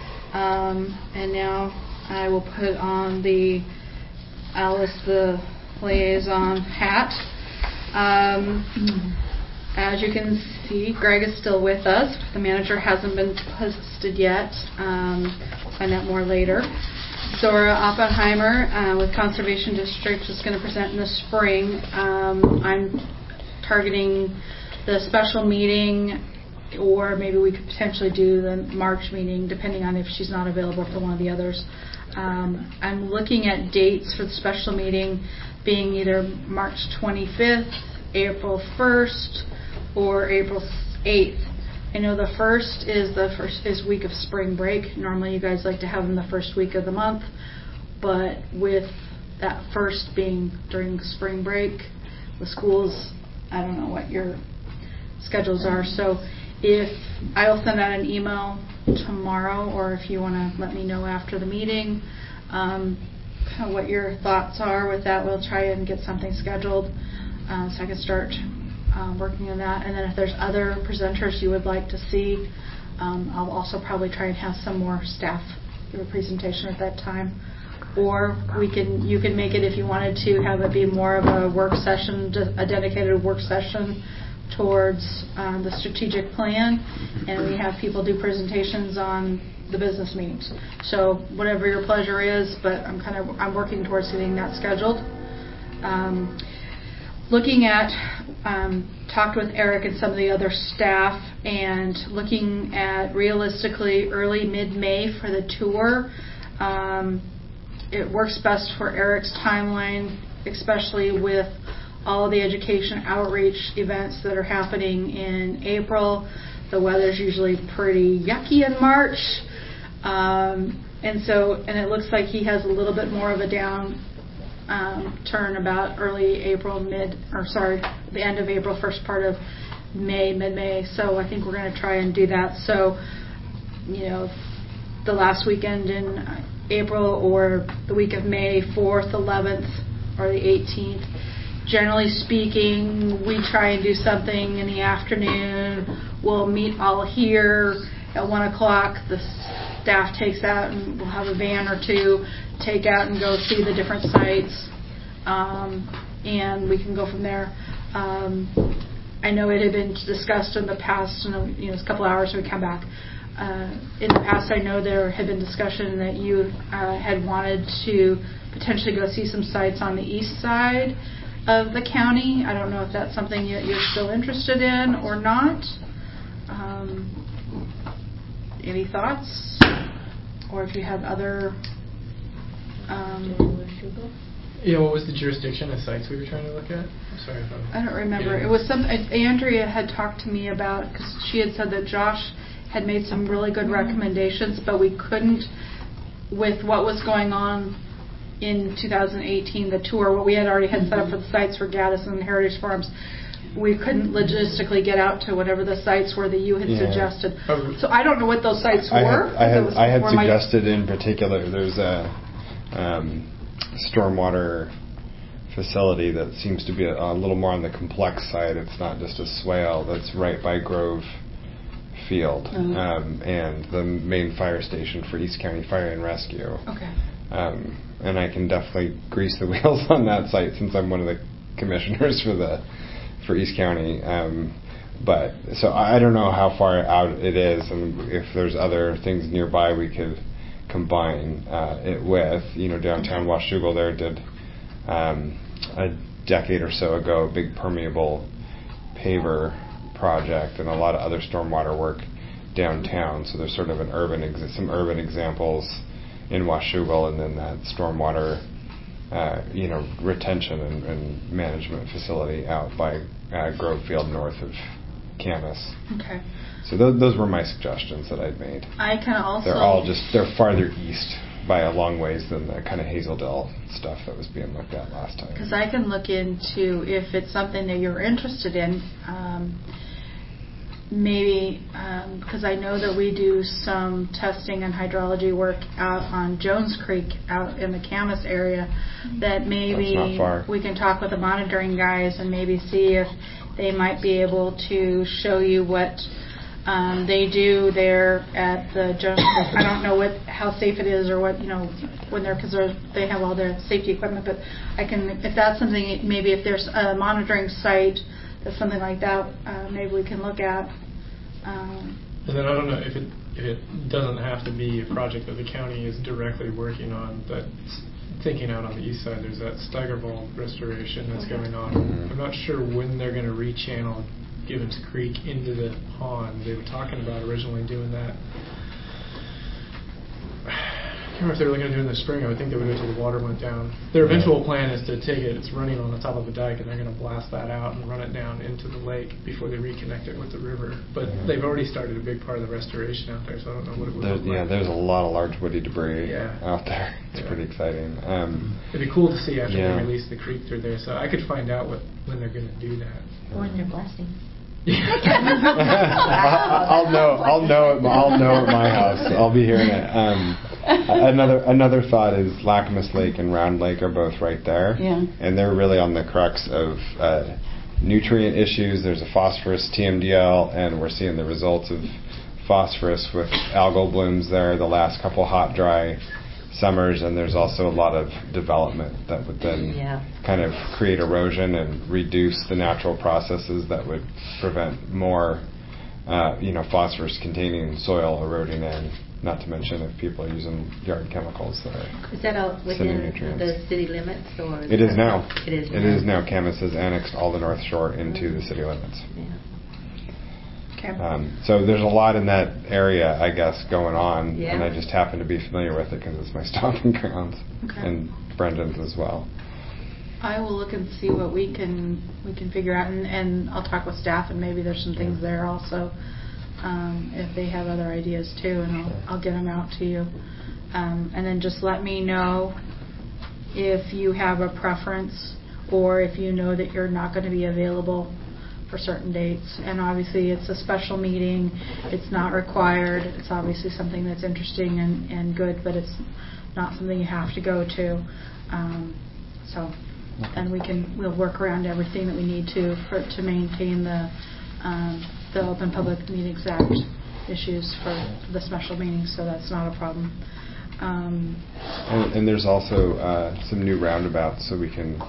Um, and now I will put on the Alice the liaison hat. Um, as you can see, Greg is still with us. The manager hasn't been posted yet. Um, find out more later. Zora Oppenheimer uh, with Conservation District is going to present in the spring. Um, I'm targeting the special meeting, or maybe we could potentially do the March meeting, depending on if she's not available for one of the others. Um, I'm looking at dates for the special meeting being either March twenty-fifth, April first, or April eighth. I know the first is the first is week of spring break. Normally you guys like to have them the first week of the month, but with that first being during spring break, the schools, I don't know what your schedules are. So if I will send out an email tomorrow, or if you want to let me know after the meeting um, kind of what your thoughts are with that, we'll try and get something scheduled uh, so I can start um, working on that. And then if there's other presenters you would like to see, um, I'll also probably try and have some more staff give a presentation at that time. Or we can, you can make it, if you wanted to, have it be more of a work session, a dedicated work session towards um, the strategic plan, and we have people do presentations on the business meetings. So whatever your pleasure is, but I'm kind of I'm working towards getting that scheduled. Um, looking at um, talked with Eric and some of the other staff, and looking at realistically early mid-May for the tour. Um, it works best for Eric's timeline, especially with all the education outreach events that are happening in April. The weather's usually pretty yucky in March. Um, and so, and it looks like he has a little bit more of a down um, turn about early April, mid, or sorry, the end of April, first part of May, mid-May. So I think we're going to try and do that. So, you know, the last weekend in April, or the week of May fourth, eleventh, or the eighteenth. Generally speaking, we try and do something in the afternoon. We'll meet all here at one o'clock. The staff takes out, and we'll have a van or two take out and go see the different sites, um, and we can go from there. Um, I know it had been discussed in the past, you know, you know it's a couple hours when we come back. Uh, in the past, I know there had been discussion that you uh, had wanted to potentially go see some sites on the east side of the county. I don't know if that's something that you're still interested in or not. Um, any thoughts? Or if you have other... Um, yeah, what was the jurisdiction of sites we were trying to look at? I'm sorry if I'm... I don't remember. It was something Andrea had talked to me about, because she had said that Josh had made some really good recommendations, but we couldn't, with what was going on in two thousand eighteen, the tour, what we had already had set up for the sites for Gaddis and Heritage Farms, we couldn't logistically get out to whatever the sites were that you had Yeah. suggested. So I don't know what those sites I were. had, I had, Those I had were my- suggested in particular, there's a um, stormwater facility that seems to be a, a little more on the complex side. It's not just a swale that's right by Grove Field, Mhm. um, and the main fire station for East County Fire and Rescue. Okay. Um, and I can definitely grease the wheels on that site since I'm one of the commissioners for the for East County. Um, but so I don't know how far out it is, and if there's other things nearby we could combine uh, it with. You know, downtown Washougal there did um, a decade or so ago a big permeable paver project and a lot of other stormwater work downtown. So there's sort of an urban ex- some urban examples in Washougal, and then that stormwater uh, you know retention and, and management facility out by uh, Grove Field north of Camas. Okay. So th- those were my suggestions that I'd made. I can also. They're all just they're farther east by a long ways than the kind of Hazeldale stuff that was being looked at last time. Because I can look into if it's something that you're interested in. Um, maybe because um, I know that we do some testing and hydrology work out on Jones Creek out in the Camas area, that maybe That's not far. we can talk with the monitoring guys and maybe see if they might be able to show you what um, they do there at the Jones Creek. I don't know what how safe it is or what, you know, when they're, because they have all their safety equipment, but I can, if that's something, maybe if there's a monitoring site, that's something like that, uh, maybe we can look at. Um, And then I don't know if it if it doesn't have to be a project that the county is directly working on. That's thinking out on the east side. There's that Steigerwald restoration that's going on. I'm not sure when they're going to rechannel Gibbons Creek into the pond. They were talking about originally doing that. I can't remember if they were looking at doing it in the spring. I would think they would wait till the water went down. Their eventual plan is to take it, it's running on the top of a dike, and they're going to blast that out and run it down into the lake before they reconnect it with the river. But they've already started a big part of the restoration out there, so I don't know what it would There's, look like. yeah, there's a lot of large woody debris Yeah. out there. It's Yeah. pretty exciting. Um, It'd be cool to see after yeah. they release the creek through there, so I could find out what when they're going to do that. Or when they're blasting. I'll, I'll know. I'll know. At, I'll know at my house. I'll be hearing it. Um, another another thought is Lacamas Lake and Round Lake are both right there, Yeah. and they're really on the crux of uh, nutrient issues. There's a phosphorus T M D L, and we're seeing the results of phosphorus with algal blooms there the last couple hot, dry summers, and there's also a lot of development that would then Yeah. kind of create erosion and reduce the natural processes that would prevent more, uh, you know, phosphorus-containing soil eroding in. Not to mention if people are using yard chemicals that are Is that all sending within nutrients. the city limits, or? It is now. It is. It is now. Camas has annexed all the North Shore into the city limits. Yeah. okay. Um, so there's a lot in that area, I guess, going on, Yeah. and I just happen to be familiar with it because it's my stomping grounds, Okay. and Brendan's as well. I will look and see what we can we can figure out, and, and I'll talk with staff, and maybe there's some things there also, um, if they have other ideas too, and I'll I'll get them out to you, um, and then just let me know if you have a preference or if you know that you're not going to be available for certain dates. And obviously it's a special meeting, it's not required, it's obviously something that's interesting and, and good, but it's not something you have to go to. Um, so, and we can we'll work around everything that we need to for to maintain the um, the Open Public Meetings Act issues for the special meetings, so that's not a problem. Um, And, and there's also uh, some new roundabouts, so we can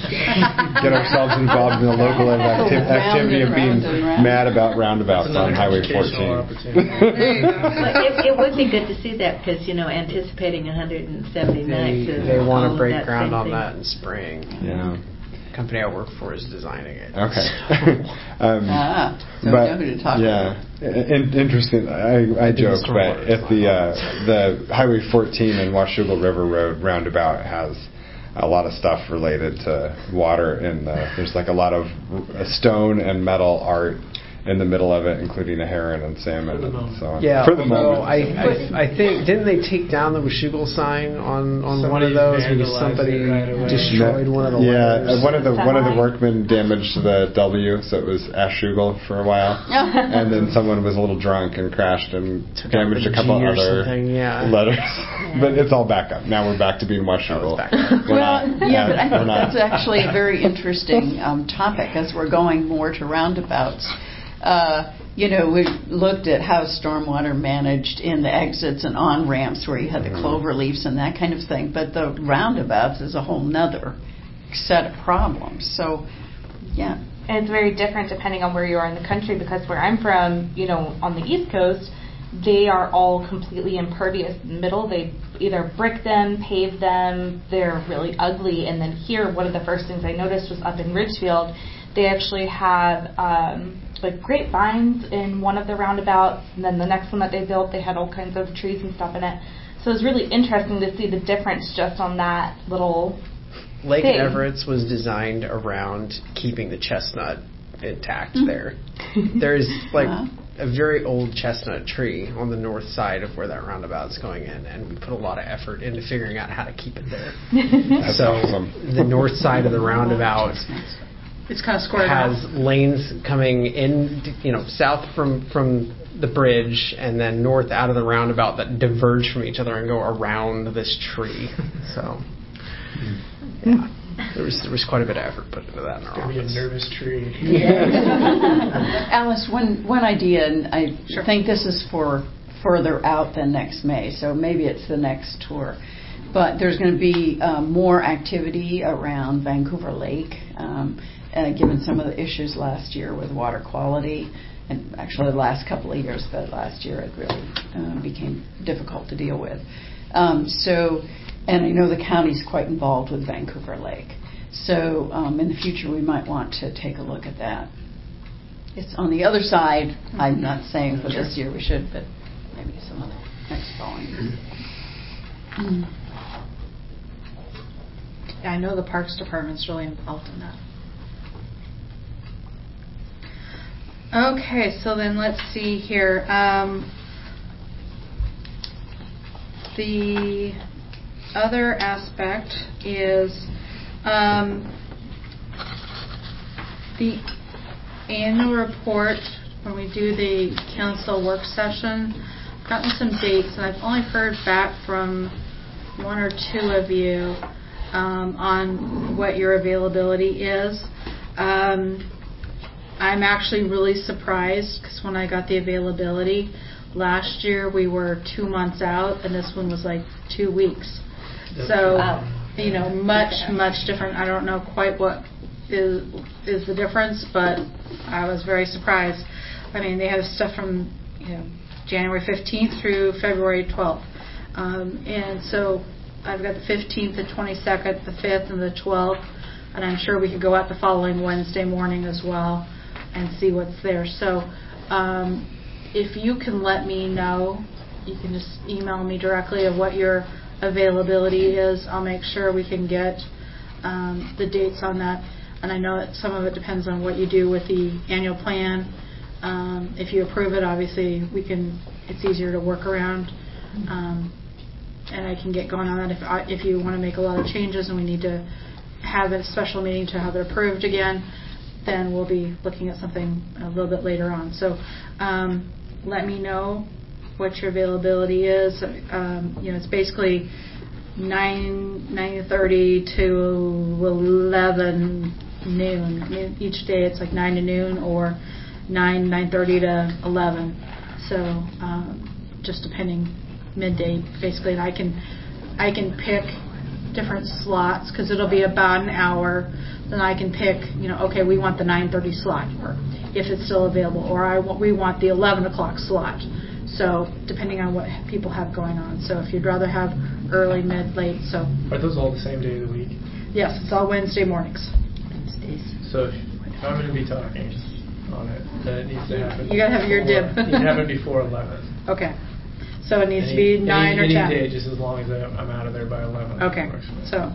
get ourselves involved in the local acti- activity of being Round and round. mad about roundabouts That's on another Highway educational fourteen. opportunity. Well, it, it would be good to see that because, you know, anticipating one hundred seventy They, nights of they want all to of break that ground same on thing. that in spring. Yeah. The company I work for is designing it. Okay. um, Ah, so but we know who to talk yeah, in, interesting. I, I think joke, the but stormwater if is the not uh, the Highway fourteen and Washougal River Road roundabout has a lot of stuff related to water, and uh, there's like a lot of r- stone and metal art in the middle of it, including a heron and salmon and so on. Yeah, For the although moment. I, I, I think, didn't they take down the Washougal sign on, on one of Somebody those because vandalized somebody it right away. destroyed one of the yeah, letters? uh, one of the one of the Semi? workmen damaged the W, so it was Ashougal for a while, and then someone was a little drunk and crashed and Took out damaged the a couple G or other something, yeah. letters. But it's all back up. Now we're back to being Washougal. Well, yeah, but I think not. that's actually a very interesting um, topic as we're going more to roundabouts. Uh, you know, we looked at how stormwater managed in the exits and on ramps where you had the clover leaves and that kind of thing. But the roundabouts is a whole nother set of problems. So, yeah. And it's very different depending on where you are in the country, because where I'm from, you know, on the East Coast, they are all completely impervious in the middle. They either brick them, pave them, they're really ugly. And then here, one of the first things I noticed was up in Ridgefield, they actually have um, like grapevines in one of the roundabouts, and then the next one that they built, they had all kinds of trees and stuff in it. So it was really interesting to see the difference just on that little Lake thing. Everett's was designed around keeping the chestnut intact Mm. there. There's like Wow. a very old chestnut tree on the north side of where that roundabout's going in, and we put a lot of effort into figuring out how to keep it there. That's so awesome. the north side of the roundabout It's kind of squared has off. lanes coming in, you know, south from from the bridge and then north out of the roundabout that diverge from each other and go around this tree. So, yeah, there was there was quite a bit of effort put into that in It's our going to be a office. nervous tree. Alice, one, one idea, and I Sure. think this is for further out than next May, so maybe it's the next tour. But there's going to be um, more activity around Vancouver Lake, um, uh, given some of the issues last year with water quality, and actually the last couple of years, but last year it really uh, became difficult to deal with. Um, so, and I know the county's quite involved with Vancouver Lake. So um, in the future we might want to take a look at that. It's on the other side. I'm not saying for this year we should, but maybe some other next following years. Yeah, I know the Parks Department's really involved in that. Okay, so then let's see here. Um, the other aspect is um, the annual report when we do the council work session. I've gotten some dates, and I've only heard back from one or two of you um, on what your availability is. Um, I'm actually really surprised because when I got the availability last year, we were two months out, and this one was like two weeks. So, you know, much, much different. I don't know quite what is is the difference, but I was very surprised. I mean, they have stuff from, you know, January fifteenth through February twelfth. Um, and so I've got the fifteenth, the twenty-second, the fifth, and the twelfth. And I'm sure we could go out the following Wednesday morning as well and see what's there. So um, if you can let me know, you can just email me directly of what your availability is. I'll make sure we can get um, the dates on that. And I know that some of it depends on what you do with the annual plan. Um, if you approve it, obviously we can. It's easier to work around, um, and I can get going on that. If I, if you want to make a lot of changes and we need to have a special meeting to have it approved again, then we'll be looking at something a little bit later on. So um, let me know what your availability is. Um, you know, it's basically nine nine thirty to eleven noon. I mean, each day it's like nine to noon or nine nine thirty to eleven. So um, just depending midday basically. And I can I can pick different slots because it'll be about an hour. Then I can pick, you know, okay, we want the nine thirty slot, or if it's still available, or I want, we want the eleven o'clock slot. So depending on what people have going on. So if you'd rather have early, mid, late, so. Are those all the same day of the week? Yes, it's all Wednesday mornings. Wednesdays. So if, if I'm going to be talking on it, then it needs to happen. You gotta have your before- dib. It needs to happen before eleven. Okay. So it needs any, to be nine any, or ten. Any day, just as long as I'm I'm out of there by eleven. Okay. So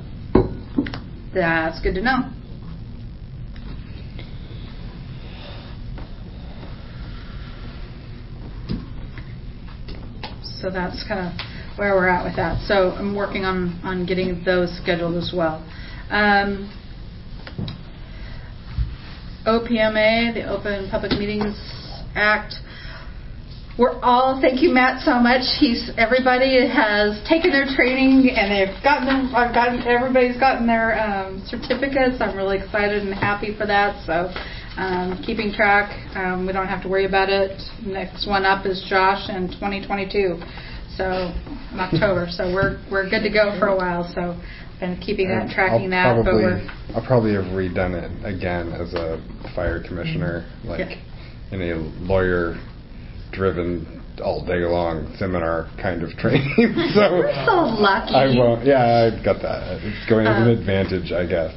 that's good to know. So that's kind of where we're at with that. So I'm working on, on getting those scheduled as well. Um, O P M A, the Open Public Meetings Act. We're all, thank you, Matt, so much. He's everybody has taken their training and they've gotten them. I've gotten everybody's gotten their um, certificates. I'm really excited and happy for that. So um, keeping track, um, we don't have to worry about it. Next one up is Josh in twenty twenty-two, so in October. So we're we're good to go for a while. So and keeping that, tracking I'll that. Probably, but we're I'll probably have redone it again as a fire commissioner, like yeah. in a lawyer. Driven all day long seminar kind of training. so We're so lucky. I won't. Yeah, I've got that. It's going as an um, advantage, I guess.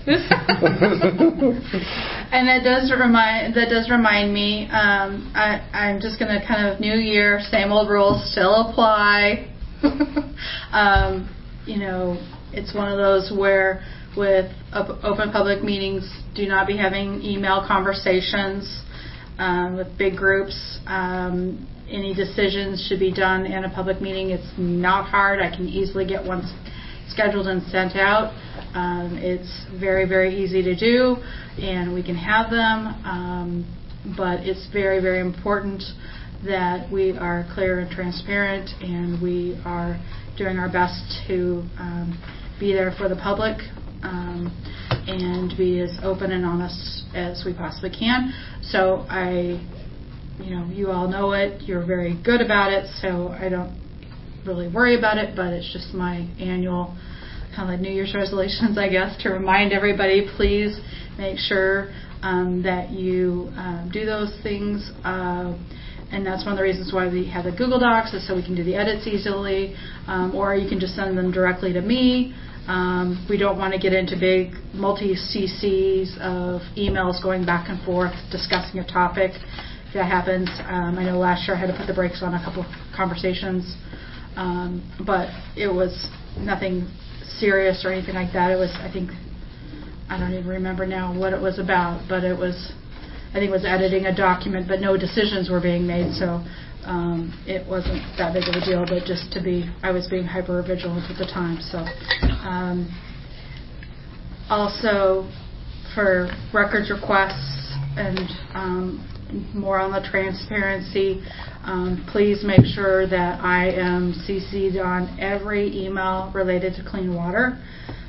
And that does remind that does remind me. Um, I, I'm just going to kind of new year, same old rules still apply. um, you know, it's one of those where with op- open public meetings, do not be having email conversations. Um, with big groups, um, any decisions should be done in a public meeting. It's not hard. I can easily get one scheduled and sent out. Um, it's very, very easy to do, and we can have them. Um, but it's very, very important that we are clear and transparent, and we are doing our best to um, be there for the public. Um, and be as open and honest as we possibly can. So I, you know, you all know it. You're very good about it, so I don't really worry about it, but it's just my annual kind of like New Year's resolutions, I guess, to remind everybody, please make sure um, that you um, do those things. Uh, and that's one of the reasons why we have the Google Docs, is so we can do the edits easily, um, or you can just send them directly to me. Um, we don't want to get into big multi-C Cs of emails going back and forth discussing a topic. If that happens, um, I know last year I had to put the brakes on a couple of conversations, um, but it was nothing serious or anything like that. It was, I think, I don't even remember now what it was about, but it was, I think it was editing a document, but no decisions were being made, so Um, it wasn't that big of a deal, but just to be, I was being hyper vigilant at the time. So, um, also for records requests and um, more on the transparency, um, please make sure that I am C C'd on every email related to clean water.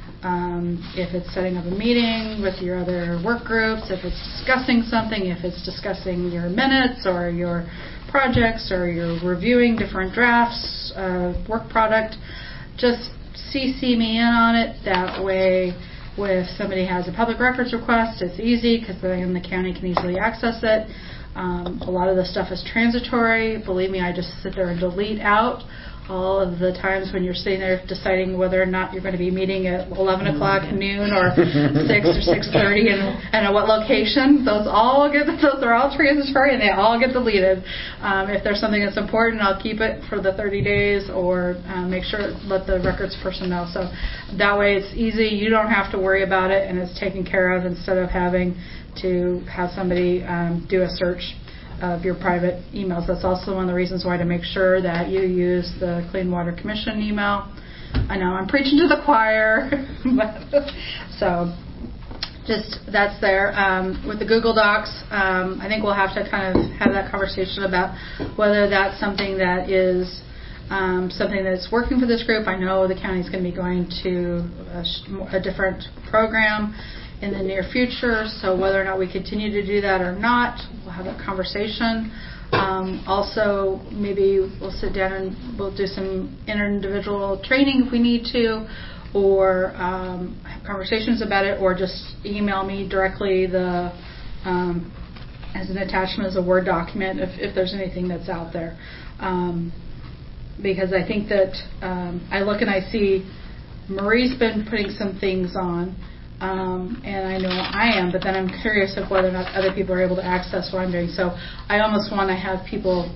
Um, if it's setting up a meeting with your other work groups, if it's discussing something, if it's discussing your minutes or your projects, or you're reviewing different drafts, uh, work product, just C C me in on it. That way, if somebody has a public records request, it's easy because then the county can easily access it. Um, a lot of the stuff is transitory. Believe me, I just sit there and delete out all of the times when you're sitting there deciding whether or not you're going to be meeting at eleven o'clock, noon, or six or six thirty, and, and at what location. Those all get those are all transitory, and they all get deleted. Um, if there's something that's important, I'll keep it for the thirty days, or uh, make sure let the records person know. So that way, it's easy. You don't have to worry about it, and it's taken care of instead of having to have somebody um, do a search of your private emails. That's also one of the reasons why to make sure that you use the Clean Water Commission email. I know I'm preaching to the choir, but so just that's there. Um, with the Google Docs, um, I think we'll have to kind of have that conversation about whether that's something that is um, something that's working for this group. I know the county's going to be going to a, a different program in the near future, so whether or not we continue to do that or not, we'll have that conversation. Um, also, maybe we'll sit down and we'll do some individual training if we need to, or um, have conversations about it, or just email me directly the um, as an attachment as a Word document if, if there's anything that's out there. Um, because I think that um, I look and I see Marie's been putting some things on. Um, and I know I am, but then I'm curious of whether or not other people are able to access what I'm doing. So I almost want to have people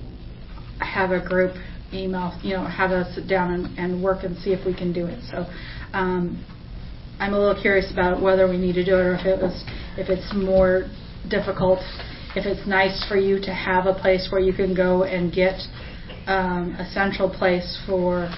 have a group email, you know, have us sit down and, and work and see if we can do it. So um, I'm a little curious about whether we need to do it, or if it was, if it's more difficult, if it's nice for you to have a place where you can go and get um, a central place for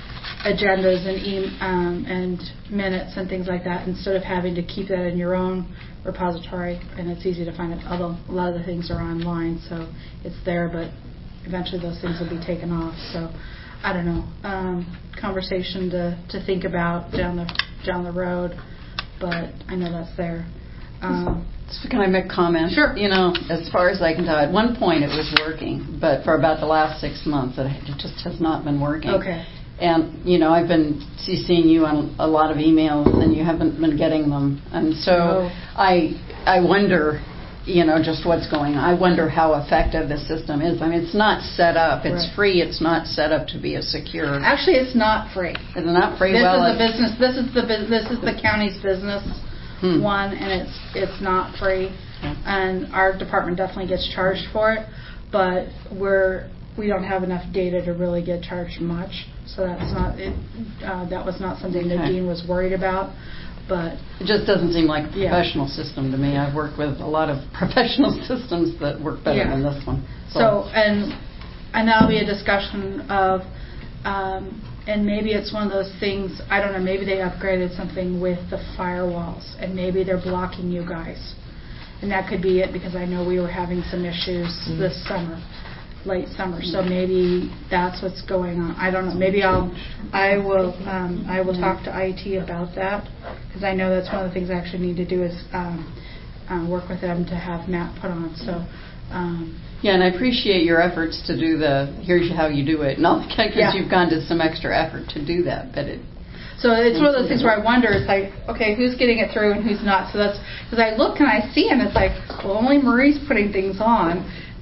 agendas and e- um, and minutes and things like that, instead of having to keep that in your own repository. And it's easy to find it. Although a lot of the things are online, so it's there, but eventually those things will be taken off. So I don't know. Um, conversation to, to think about down the down the road, but I know that's there. Um, so can I make a comment? Sure. You know, as far as I can tell, at one point it was working, but for about the last six months it just has not been working. Okay. And, you know, I've been CCing you on a lot of emails, and you haven't been getting them. And so no. I I wonder, you know, just what's going on. I wonder how effective the system is. I mean, it's not set up. It's right. free. It's not set up to be a secure. Actually, it's not free. It's not free. This well, is a business. This is the bu- this is the county's business hmm. one, and it's it's not free. Okay. And our department definitely gets charged for it, but we're we don't have enough data to really get charged much. So that's not it. Uh, that was not something okay. that Dean was worried about. But it just doesn't seem like a yeah. professional system to me. I've worked with a lot of professional systems that work better yeah. than this one. So, so and and that'll be a discussion of, um, and maybe it's one of those things. I don't know. Maybe they upgraded something with the firewalls, and maybe they're blocking you guys, and that could be it, because I know we were having some issues mm-hmm. this summer. Late summer, so maybe that's what's going on. I don't know. Maybe I'll, I will, um, I will talk to I T about that, because I know that's one of the things I actually need to do is um, uh, work with them to have Matt put on. So. Um, yeah, and I appreciate your efforts to do the here's how you do it, not because yeah. you've gone to some extra effort to do that, but it. So it's one of those things where I wonder, it's like, okay, who's getting it through and who's not? So that's because I look and I see, and it's like, well, only Marie's putting things on.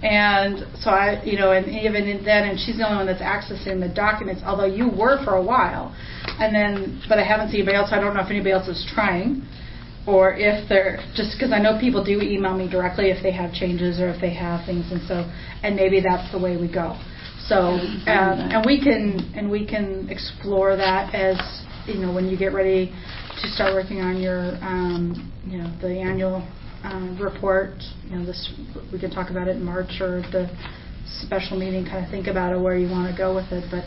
And so I, you know, and even then, and she's the only one that's accessing the documents, although you were for a while. And then, but I haven't seen anybody else. So I don't know if anybody else is trying, or if they're, just because I know people do email me directly if they have changes or if they have things. And so, and maybe that's the way we go. So, um, and we can, and we can explore that as, you know, when you get ready to start working on your, um, you know, the annual Um, report, you know, this we can talk about it in March or the special meeting. Kind of think about it where you want to go with it, but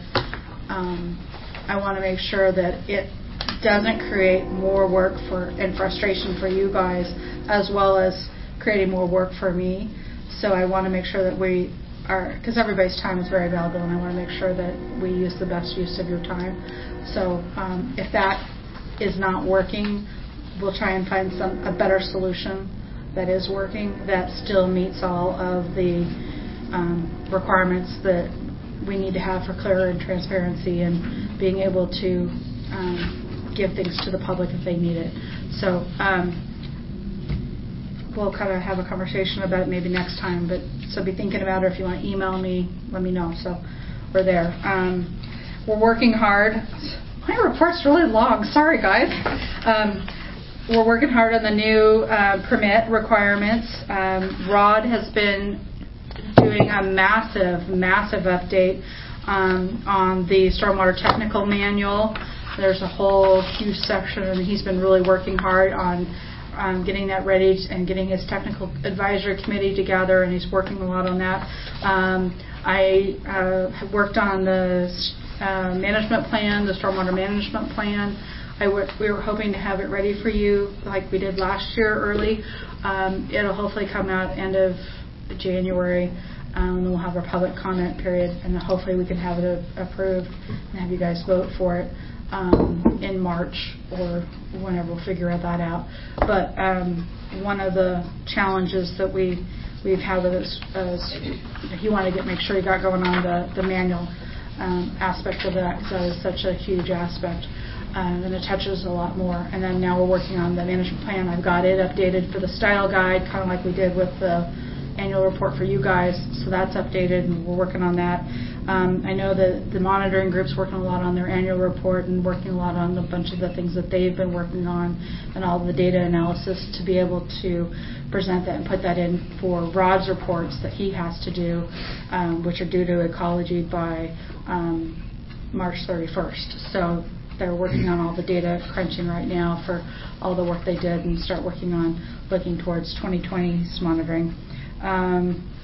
um, I want to make sure that it doesn't create more work for and frustration for you guys, as well as creating more work for me. So I want to make sure that we are, because everybody's time is very valuable, and I want to make sure that we use the best use of your time. So um, if that is not working, we'll try and find some a better solution that is working, that still meets all of the um, requirements that we need to have for clear and transparency and being able to um, give things to the public if they need it. So um, we'll kind of have a conversation about it maybe next time, but so be thinking about it. If you want to email me, let me know. So we're there. Um, we're working hard. My report's really long. Sorry, guys. Um, We're working hard on the new uh, permit requirements. Um, Rod has been doing a massive, massive update um, on the stormwater technical manual. There's a whole huge section, and he's been really working hard on um, getting that ready and getting his technical advisory committee together, and he's working a lot on that. Um, I uh, have worked on the uh, management plan, the stormwater management plan. I w- we were hoping to have it ready for you like we did last year early. Um, it'll hopefully come out end of January, um, and we'll have our public comment period, and then hopefully we can have it a- approved and have you guys vote for it um, in March or whenever we'll figure that out. But um, one of the challenges that we we've had with this is he wanted to get make sure he got going on the the manual um, aspect of that, because that is such a huge aspect. Um, and it touches a lot more. And then now we're working on the management plan. I've got it updated for the style guide, kind of like we did with the annual report for you guys. So that's updated, and we're working on that. Um, I know that the monitoring group's working a lot on their annual report and working a lot on a bunch of the things that they've been working on and all the data analysis to be able to present that and put that in for Rod's reports that he has to do, um, which are due to Ecology by um, March thirty-first. So they're working on all the data crunching right now for all the work they did, and start working on looking towards twenty twenty's monitoring. Um,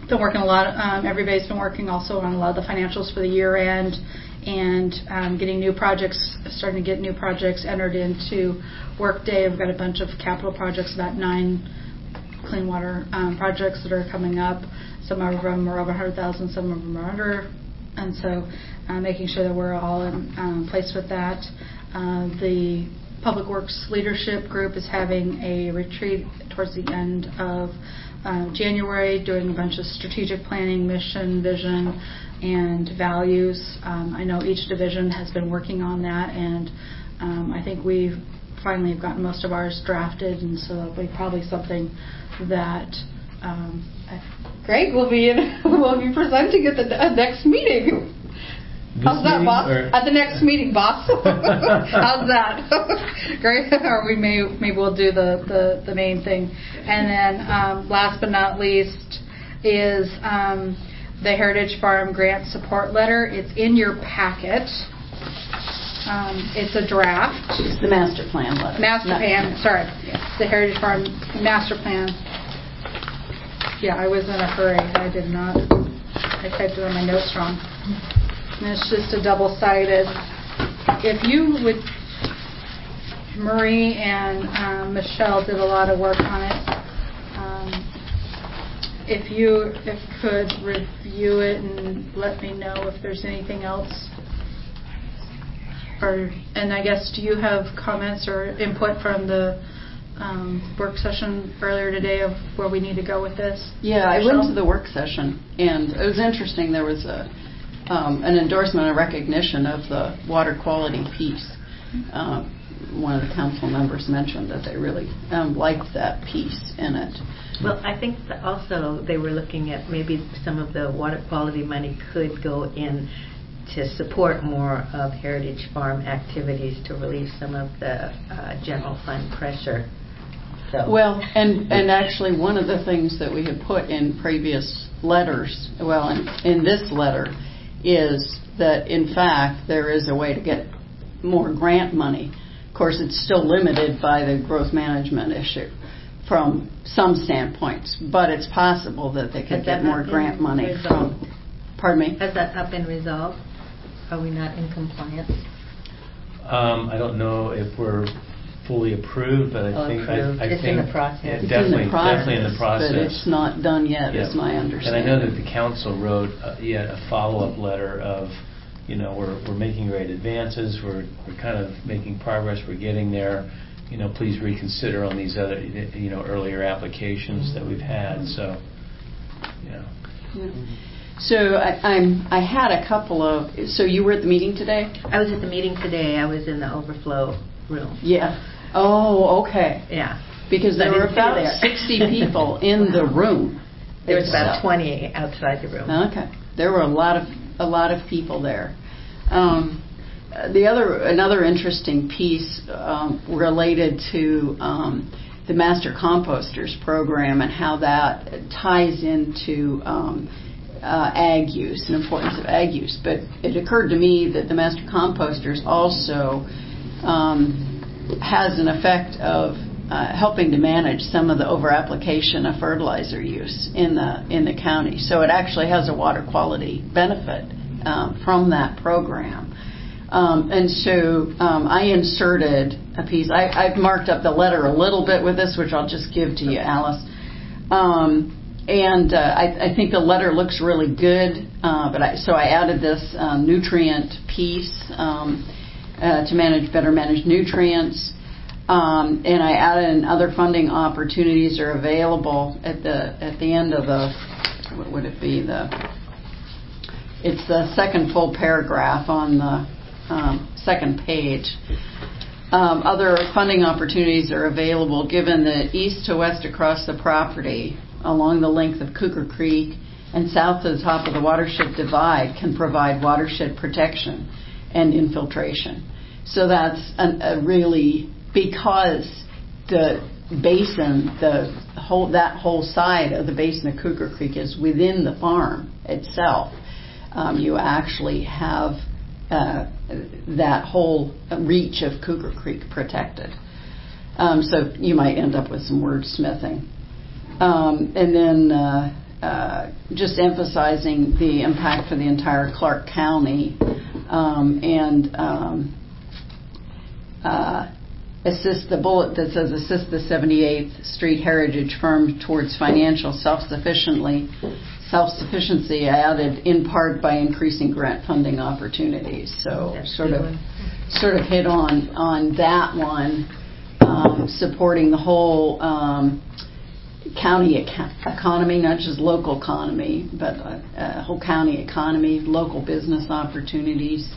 been working a lot. Um, everybody's been working also on a lot of the financials for the year end, and um, getting new projects, starting to get new projects entered into Workday. We've got a bunch of capital projects, about nine clean water um, projects that are coming up. Some of them are over one hundred thousand, some of them are under, and so uh, making sure that we're all in um, place with that. Uh, the Public Works Leadership Group is having a retreat towards the end of uh, January, doing a bunch of strategic planning, mission, vision, and values. Um, I know each division has been working on that, and um, I think we finally have gotten most of ours drafted, and so that'll be probably something that um, Greg will be in, will be presenting at the uh, next meeting. This How's that, meeting, boss? or- At the next meeting, boss. How's that? Great. Or we may maybe we'll do the, the, the main thing. And then um, last but not least is um, the Heritage Farm Grant Support Letter. It's in your packet. Um, it's a draft. It's the master plan letter. Master Not- plan. Sorry, it's the Heritage Farm Master Plan. Yeah, I was in a hurry. I did not. I typed it on my notes wrong. And it's just a double-sided. If you would, Marie and um, Michelle did a lot of work on it. Um, if you if could review it and let me know if there's anything else. Or and I guess, do you have comments or input from the um, work session earlier today of where we need to go with this? Yeah, I Michelle? went to the work session, and it was interesting. There was a um, an endorsement, a recognition of the water quality piece. Um, one of the council members mentioned that they really um, liked that piece in it. Well, I think that also they were looking at maybe some of the water quality money could go in to support more of Heritage Farm activities to relieve some of the uh, general fund pressure. So. Well, and, and actually one of the things that we had put in previous letters, well, in, in this letter, is that in fact there is a way to get more grant money. Of course, it's still limited by the growth management issue from some standpoints, but it's possible that they could Has get that more not grant been money resolved? from. Pardon me? Has that not been resolved? Are we not in compliance? Um, I don't know if we're fully approved, but I Oh, think approved. I, I It's think in the process. yeah, It's definitely, in the process, definitely in the process. but it's not done yet, Yeah. is my understanding. And I know that the council wrote uh, yet a follow-up letter of, you know, we're we're making great advances, we're we're kind of making progress, we're getting there. You know, please reconsider on these other, you know, earlier applications that we've had. So, yeah. Yeah. So I, I'm. I had a couple of. So you were at the meeting today? I was at the meeting today. I was in the overflow room. Yeah. Oh, okay. Yeah. Because there I were didn't see about there. sixty people in the room. There was about itself. twenty outside the room. Okay. There were a lot of a lot of people there. Um, the other another interesting piece um, related to um, the Master Composters program and how that ties into um, uh, ag use and importance of ag use. But it occurred to me that the Master Composters also um, has an effect of uh, helping to manage some of the over-application of fertilizer use in the in the county. So it actually has a water quality benefit um, from that program. Um, and so um, I inserted a piece. I, I've marked up the letter a little bit with this, which I'll just give to you, Alice. Um, and uh, I, I think the letter looks really good. Uh, but I, so I added this uh, nutrient piece um, uh, to manage better manage nutrients. Um, and I added in other funding opportunities are available at the at the end of the, what would it be, the it's the second full paragraph on the um, second page. Um, other funding opportunities are available given that east to west across the property along the length of Cougar Creek and south to the top of the watershed divide can provide watershed protection and infiltration. So that's an, a really, because the basin, the whole that whole side of the basin of Cougar Creek is within the farm itself. Um, you actually have uh, that whole reach of Cougar Creek protected. Um, so you might end up with some wordsmithing. Um, and then uh, uh, just emphasizing the impact for the entire Clark County, um, and um, uh, assist the bullet that says assist the seventy-eighth Street Heritage Firm towards financial self-sufficiently self-sufficiency, added in part by increasing grant funding opportunities. So That's sort a good of one. sort of hit on on that one, um, supporting the whole um, county eco- economy, not just local economy, but uh, uh, whole county economy, local business opportunities.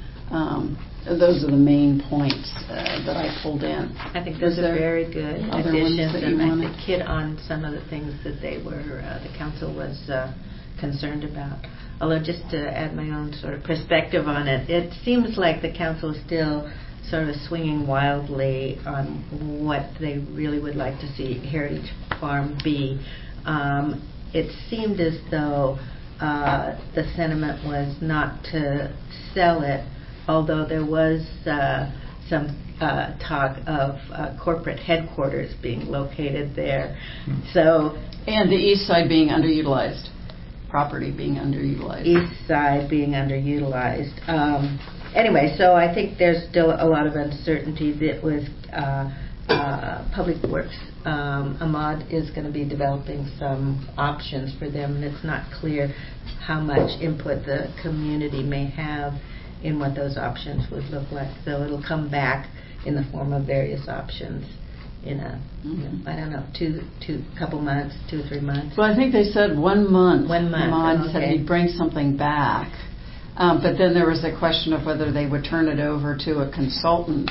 Um, those are the main points uh, that I pulled in. I think those Is are there very good other ones additions, that you and I wanna- think hit on some of the things that they were, uh, the council was uh, concerned about. Although, just to add my own sort of perspective on it, it seems like the council is still sort of swinging wildly on what they really would like to see Heritage Farm be. Um, it seemed as though uh, the sentiment was not to sell it, although there was uh, some uh, talk of uh, corporate headquarters being located there. So, and the east side being underutilized, property being underutilized. East side being underutilized. Um, anyway, so I think there's still a lot of uncertainty. That was uh, uh, Public Works. Um, Ahmad is going to be developing some options for them, and it's not clear how much input the community may have in what those options would look like. So it'll come back in the form of various options in a, mm-hmm. you know, I don't know, two, two, couple months, two or three months. Well, I think they said one month. One month. Ahmad oh, okay. said he'd bring something back. Um, but then there was the question of whether they would turn it over to a consultant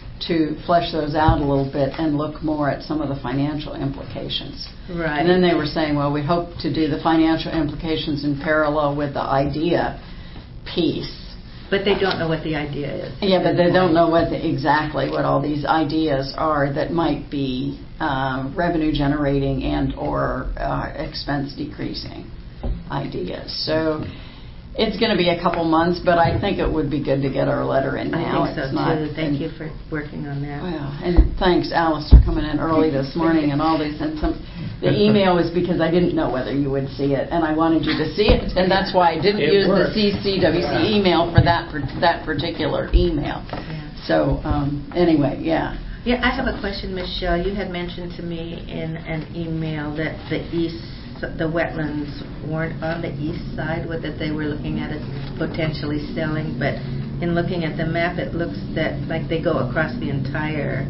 to flesh those out a little bit and look more at some of the financial implications. Right. And then they were saying, well, we hope to do the financial implications in parallel with the idea piece. But they don't know what the idea is. Yeah, but they don't know what the, exactly what all these ideas are that might be uh, revenue generating and or uh, expense decreasing ideas. So it's going to be a couple months, but I think it would be good to get our letter in now. I think so it's not, too. Thank you for working on that. Well, and thanks, Alice, for coming in early this morning and all these. And some, the email was because I didn't know whether you would see it, and I wanted you to see it, and that's why I didn't It use worked. the C C W C yeah. email for that for that particular email. Yeah. So um, anyway, yeah. Yeah, I have a question, Michelle. You had mentioned to me in an email that the east, the wetlands weren't on the east side, but that they were looking at it potentially selling. But in looking at the map, it looks that like they go across the entire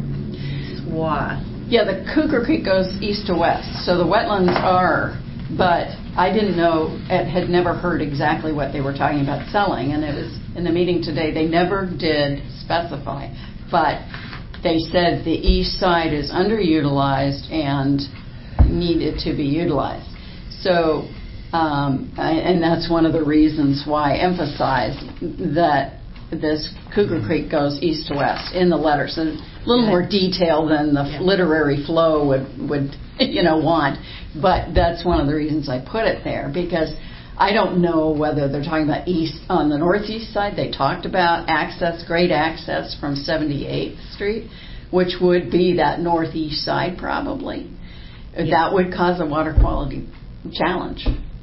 swath. Yeah, the Cougar Creek goes east to west, so the wetlands are, but I didn't know, had never heard exactly what they were talking about selling, and it was in the meeting today, they never did specify, but they said the east side is underutilized and needed to be utilized. So, um, I, and that's one of the reasons why I emphasized that this Cougar Creek goes east to west in the letter. So a little more detail than the yeah. literary flow would, would, you know, want. But that's one of the reasons I put it there, because I don't know whether they're talking about east on the northeast side. They talked about access, great access from seventy-eighth Street, which would be that northeast side probably. Yeah. That would cause a water quality challenge.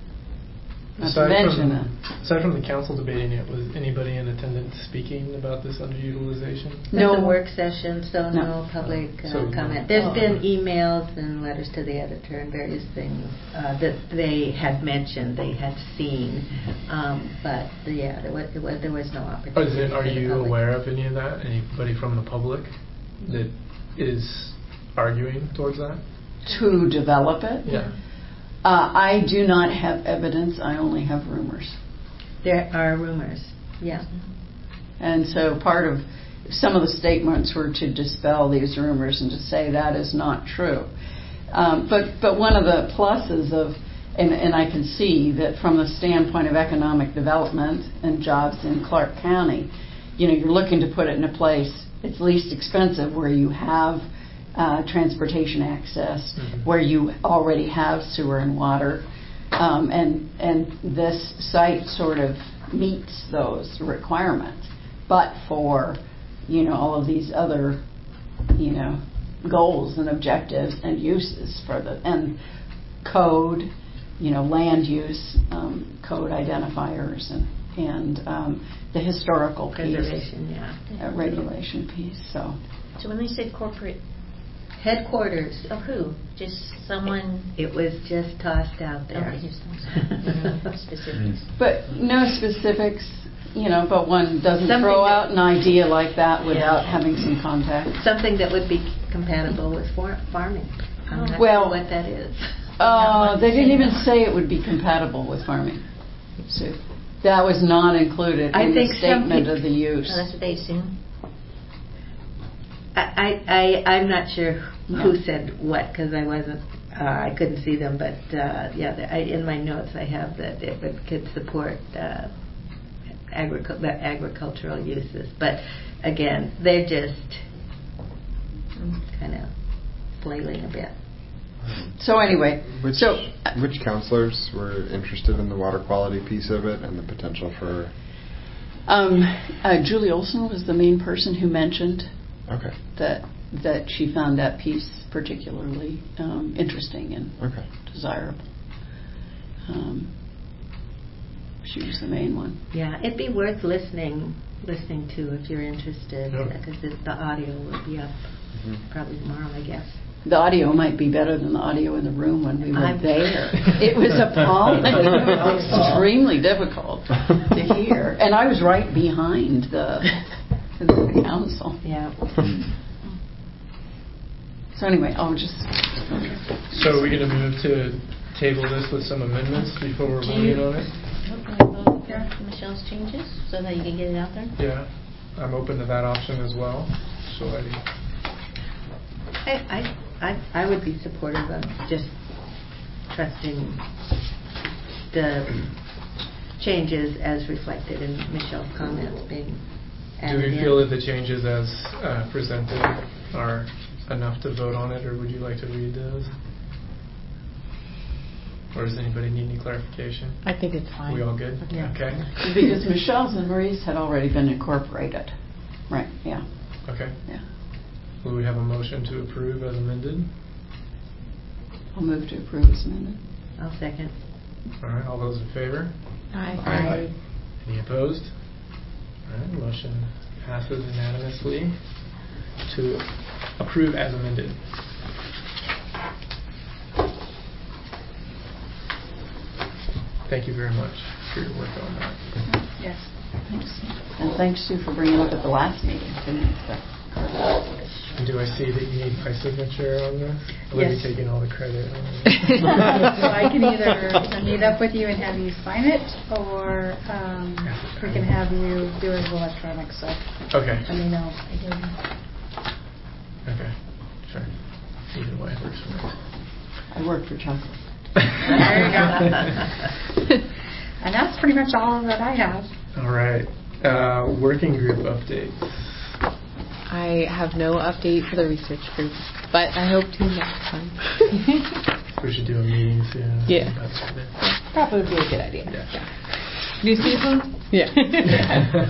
Not to mention it. Aside from the council debating it, was anybody in attendance speaking about this underutilization? No. It's a work session, so no, no public uh, so comment. No. There's oh. been emails and letters to the editor and various things uh, that they had mentioned, they had seen, um, but yeah, there was, there was there was no opportunity. Oh, is it, are you aware of any of that? Anybody from the public that is arguing towards that? To develop it? Yeah. Uh, I do not have evidence. I only have rumors. There are rumors, yeah. And so part of some of the statements were to dispel these rumors and to say that is not true. Um, but but one of the pluses of, and, and I can see that from the standpoint of economic development and jobs in Clark County, you know, you're looking to put it in a place it's least expensive where you have Uh, transportation access, mm-hmm. where you already have sewer and water, um, and and this site sort of meets those requirements. But for, you know, all of these other, you know, goals and objectives and uses for the and code you know, land use um, code identifiers and and um, the historical piece, Preservation, yeah. uh, regulation piece. So, So when they said corporate headquarters of who? Just someone? It was just tossed out there. Okay, just no specifics. but no specifics, you know. But one doesn't Something throw that- out an idea like that without Yeah. having some context. Something that would be compatible with for- farming. I'm not Well, sure what that is. Uh, they didn't even say it would be compatible with farming. So that was not included I in think the some statement peop- of the use. Oh, that's what they assume. I, I, I, I'm not sure who Yeah. said what because I wasn't, uh, I couldn't see them, but uh, yeah, the, I, in my notes I have that it would, could support uh, agric- the agricultural uses. But again, they're just kind of flailing a bit. So anyway, Which, so which counselors were interested in the water quality piece of it and the potential for? um, uh, Julie Olson was the main person who mentioned Okay. that that she found that piece particularly um, interesting and Okay. desirable. Um, she was the main one. Yeah, it'd be worth listening listening to if you're interested Yep. because the audio will be up Mm-hmm. probably tomorrow, I guess. The audio might be better than the audio in the room when we were I'm- there. It was appalling. It was extremely difficult to hear. And I was right behind the, the council. Yeah. So anyway, I'll just... So are we going to move to table this with some amendments before we're Do voting you- on it? Okay, vote for Michelle's changes so that you can get it out there? Yeah, I'm open to that option as well. So I, I, I, I, I would be supportive of just trusting the changes as reflected in Michelle's comments being do added we in. feel that the changes as uh, presented are enough to vote on it, or would you like to read those? Or does anybody need any clarification? I think it's fine. We all good? Yeah. Okay. Because Michelle's and Marie's had already been incorporated. Right, yeah. Okay. Yeah. Will we have a motion to approve as amended? I'll move to approve as amended. I'll second. All right, all those in favor? Aye. Aye. Any opposed? All right, motion passes unanimously to approve as amended. Thank you very much for your work on that. Yes. Thanks. And thanks, Sue, for bringing it up at the last meeting. Didn't expect. And do I see that you need my signature on this? Or will Yes. be taking all the credit? So I can either meet up with you and have you sign it, or um, we can have you do it electronic. So Okay. let me know. Okay. Sure. Either way works for me. I work for chocolate. There you go. And that's pretty much all that I have. All right. Uh, working group updates. I have no update for the research group, but I hope to next time. We should do a meeting soon. Yeah. That's good. Probably would be a good idea. Yeah. New season? Yeah.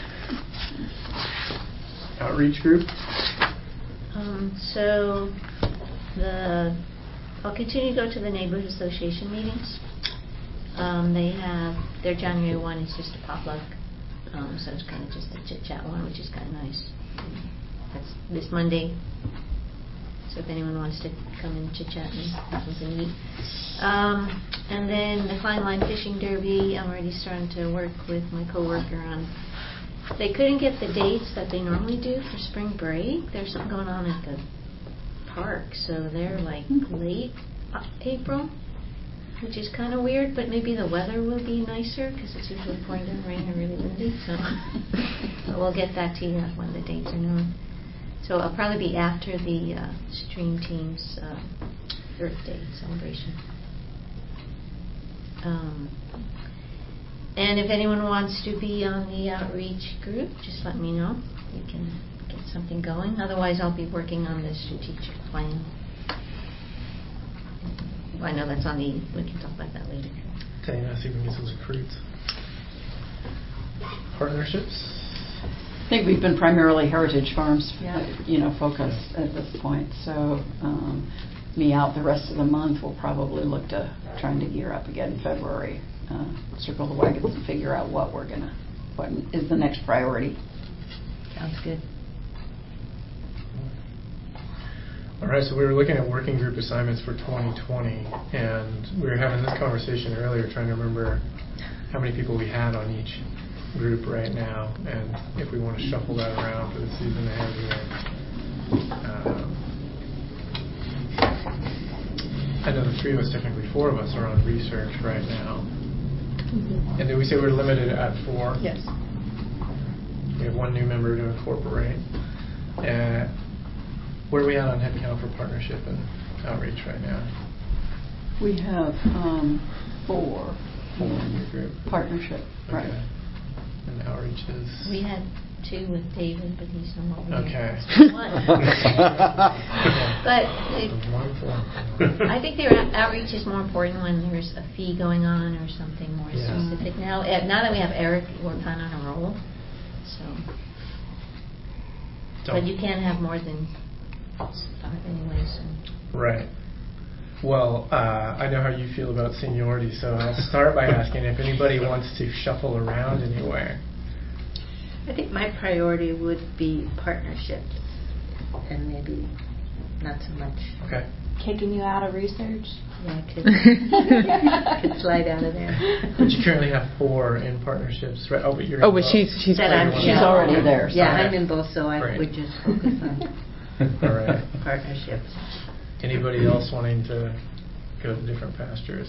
Outreach group. Um, so the I'll continue to go to the neighborhood association meetings. Um, they have their January one is just a potluck, um, so it's kind of just a chit chat one, which is kind of nice. That's this Monday. So if anyone wants to come and chit chat and have something to eat. Um, and then the Fine Line Fishing Derby, I'm already starting to work with my coworker on. They couldn't get the dates that they normally do for spring break. There's something going on at the park, so they're like late April, which is kind of weird, but maybe the weather will be nicer because it's usually pouring down rain or really windy. So but we'll get that to you when the dates are known. So it'll probably be after the uh, Stream Team's uh, Earth Day celebration. Um, and if anyone wants to be on the outreach group, just let me know. We can get something going. Otherwise, I'll be working on the strategic plan. Well, I know that's on the. We can talk about that later. Okay, I see if we can get some recruits. Partnerships. I think we've been primarily Heritage Farms, Yeah. you know, focused at this point. So um, me out the rest of the month, we'll probably look to trying to gear up again in February, uh, circle the wagons and figure out what we're gonna, what is the next priority. Sounds good. All right, so we were looking at working group assignments for twenty twenty, and we were having this conversation earlier, trying to remember how many people we had on each group right now, and if we want to shuffle that around for the season ahead here. Um, I know the three of us, technically four of us, are on research right now. Mm-hmm. And did we say we're limited at four? Yes. We have one new member to incorporate. And where are we at on headcount for partnership and outreach right now? We have um, four. Four in your group. Partnership, okay. Right. And outreach is? We had two with David, but he's no longer okay. here. One. But it, I think their outreach is more important when there's a fee going on or something more yeah. specific. Now, now that we have Eric, we're kind of on a roll. So, Don't. But you can't have more than five anyway. So. Right. Well, uh, I know how you feel about seniority, so I'll start by asking if anybody wants to shuffle around anywhere. I think my priority would be partnerships, and maybe not so much. Okay. Kicking you out of research? Yeah, I could, could slide out of there. But you currently have four in partnerships, right? Oh, but you're. Oh, but she's she's, I'm, she's already okay. there. So. Yeah, I'm in both, so I Great. would just focus on All right. partnerships. Anybody else wanting to go to different pastures?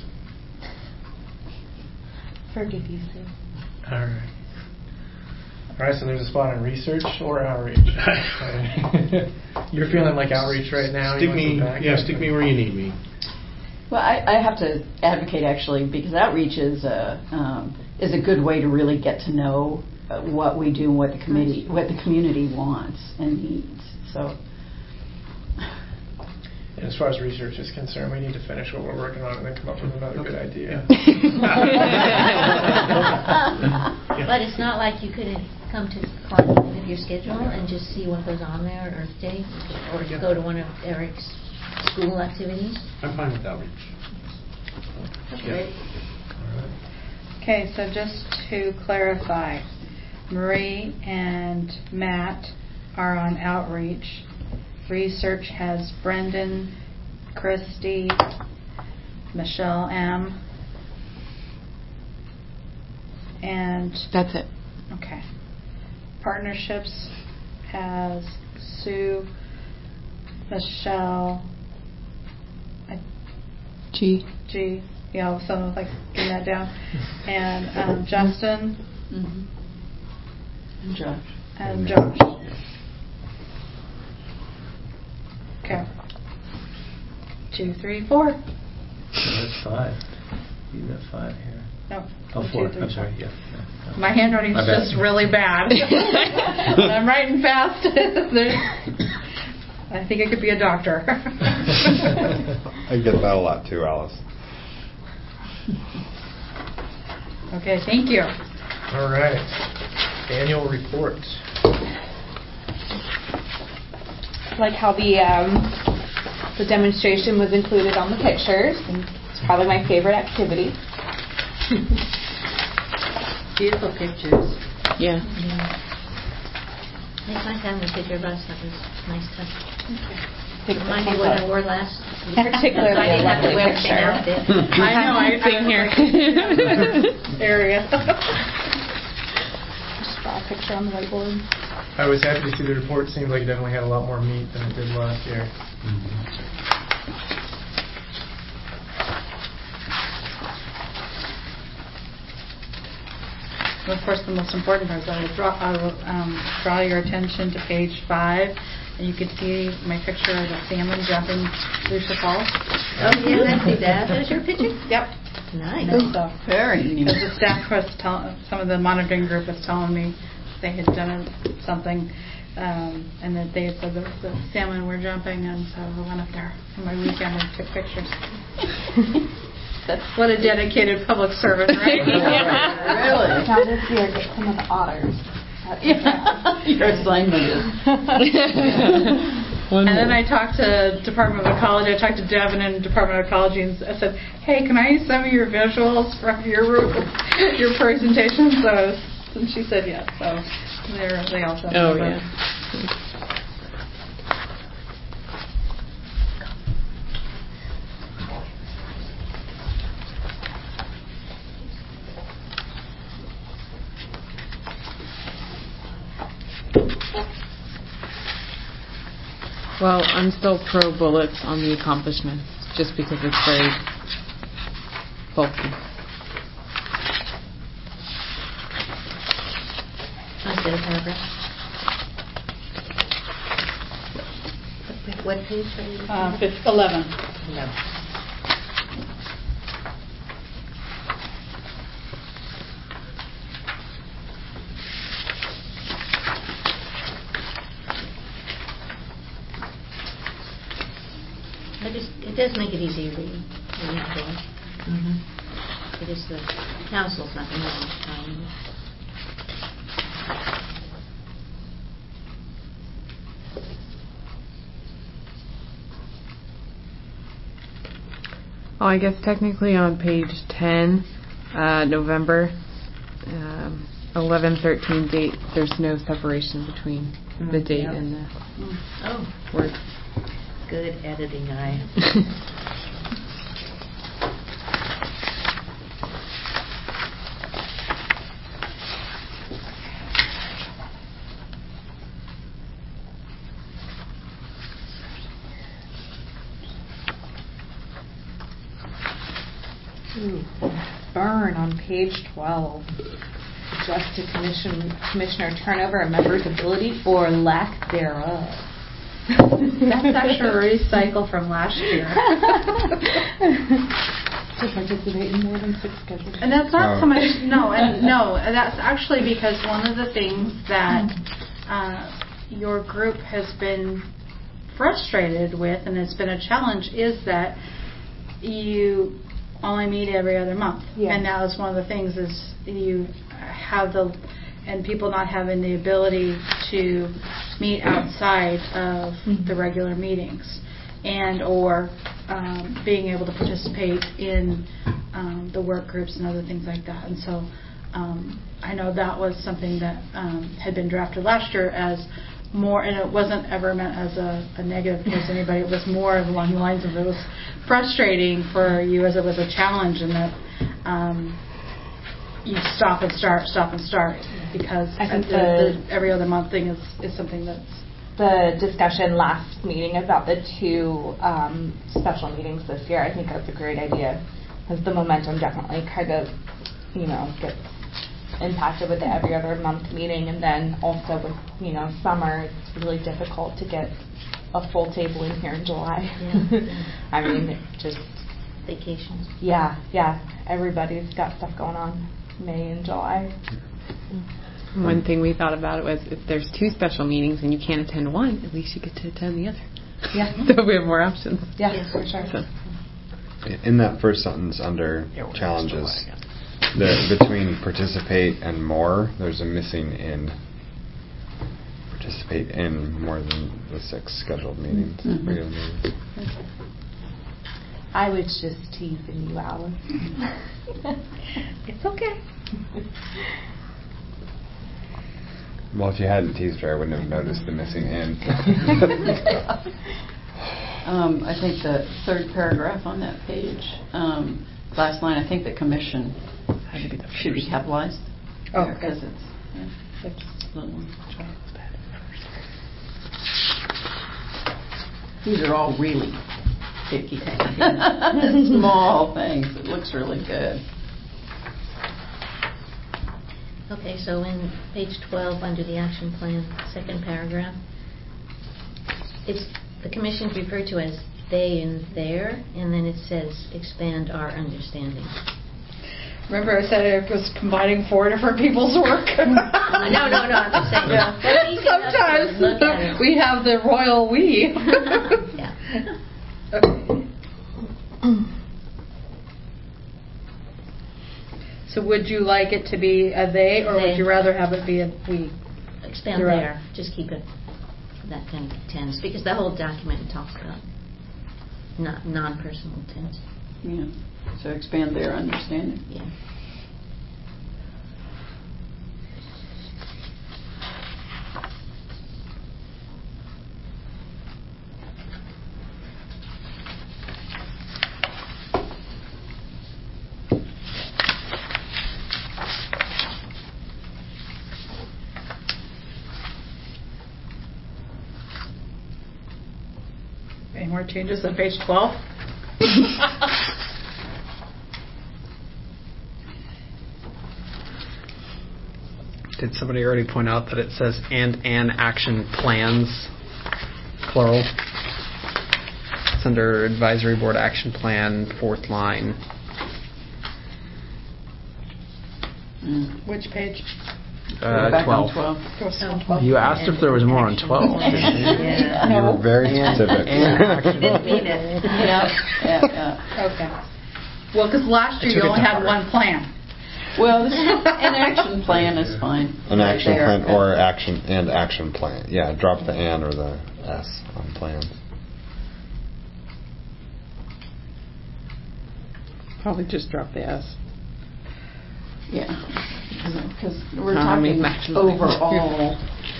Forgive you, Sue. All right. All right, so there's a spot on research or outreach. You're feeling like outreach right now. Stick you me, yeah, stick me where you need me. Well, I, I have to advocate actually because outreach is a um, is a good way to really get to know uh, what we do, and what the committee, what the community wants and needs. So. And as far as research is concerned, we need to finish what we're working on and then come up with another good idea. But it's not like you couldn't come to one of your schedule and just see what goes on there at Earth Day, or yeah. go to one of Eric's school activities. I'm fine with outreach. That's yeah. great. All right. Okay, so just to clarify, Marie and Matt are on outreach. Research has Brendan, Christy, Michelle M. And that's it. Okay. Partnerships has Sue, Michelle, G. G. Yeah, so like getting that down. And um, Justin. Mm-hmm. And Josh. And Josh. Okay. Two, three, four. That's five. You got five here. No. Oh, two, four. three, I'm four. sorry. Yeah. yeah. My handwriting's My bad. just really bad. I'm writing fast. I think I could be a doctor. I get that a lot too, Alice. Okay, thank you. All right. Annual report. Like how the um, the demonstration was included on the pictures, and it's probably my favorite activity. Beautiful pictures. Yeah. Yeah. It's nice having a picture of us. That was a nice touch. Take Remind me what I wore last. Particularly, I didn't I have to love wear the the same picture. outfit. I know. I Same here. area. Just draw a picture on the whiteboard. I was happy to see the report. Seemed like it definitely had a lot more meat than it did last year. Mm-hmm. Of course, the most important part is I will draw, I will, um, draw your attention to page five, and you can see my picture of the salmon jumping Lucia Falls. Oh, yeah, I see that. There's your picture? Yep. Nice. So, Very neat. because the staff was telling, some of the monitoring group was telling me they had done something, um, and that they had said that the salmon were jumping, and so I went up there for my weekend and took pictures. That's what a dedicated public servant, right? Yeah. Really? Now this year, get some of the otters. Yeah. Your assignment is. And then I talked to Department of Ecology. I talked to Devin in Department of Ecology and I said, "Hey, can I use some of your visuals from your your presentation?" So and she said yes. So they're they also. Oh yeah. Well, I'm still pro bullets on the accomplishments, just because it's very bulky. I get a paragraph. What page are you? Uh, fifth, eleven. eleven. It, is, it does make it easy to read. Mm-hmm. It is the council's not going to have much time. Oh, I guess technically on page ten, uh, November, um, eleven thirteen date, there's no separation between mm, the date yep. and the oh. word. Good editing eye. Ooh, burn on page twelve. Adjust to commission, commissioner turnover and members' ability or lack thereof. That's actually a recycle from last year. To participate in more than six scheduled. And that's not so much, no, and no, that's actually because one of the things that uh, your group has been frustrated with, and it's been a challenge, is that you only meet every other month. Yeah. And that was one of the things is you have the, and people not having the ability to meet outside of mm-hmm. the regular meetings, and or um, being able to participate in um, the work groups and other things like that. And so um, I know that was something that um, had been drafted last year as more, and it wasn't ever meant as a, a negative towards anybody. It was more along the lines of it was frustrating for you as it was a challenge, and that um, you stop and start, stop and start, because I think the, the, the every other month thing is, is something that's the discussion last meeting about the two um, special meetings this year. I think that's a great idea, because the momentum definitely kind of, you know, gets impacted with the every other month meeting, and then also with, you know, summer, it's really difficult to get a full table in here in July. Yeah. I mean, it just vacations. Yeah, yeah. Everybody's got stuff going on May and July. One thing we thought about it was if there's two special meetings and you can't attend one, at least you get to attend the other. Yeah. So we have more options. Yeah, yes, for sure. So. In that first sentence under yeah, challenges, the, between participate and more, there's a missing in. Participate in more than the six scheduled meetings. Mm-hmm. Regular meetings. I was just teasing you, Alice. It's okay. Well, if you hadn't teased her, I wouldn't have noticed the missing in. um, I think the third paragraph on that page, um, last line, I think the commission should be, should be capitalized. Oh, because okay. it's yeah, it's a little one. These are all really picky small things. It looks really good. Okay, so in page twelve, under the action plan, second paragraph, it's the commission's referred to as they and their, and then it says expand our understanding. Remember I said it was combining four different people's work? no, no, no, I'm just saying. Yeah. Sometimes we have the royal we. Yeah. Okay. So would you like it to be a they, or they. Would you rather have it be a we? Expand there. Just keep it. that kind of tents, because the whole document talks about not non-personal tents. Yeah. So expand their understanding. Yeah. Any more changes on page twelve? Did somebody already point out that it says and an action plans, plural? It's under advisory board action plan, fourth line. Mm. Which page? Uh, Back twelve. on twelve. Go on twelve. You asked if there was more on twelve, didn't you? Yeah. You were very And- specific. and action. Didn't mean it. Yeah, yeah, yeah. Okay. Well, because last I year took you it only to had heart. one plan. Well, this, an action plan is fine. An Right action there. plan or action and action plan. Yeah, drop the and or the s on plans. Probably just drop the S. Yeah, because we're How many talking actions? overall.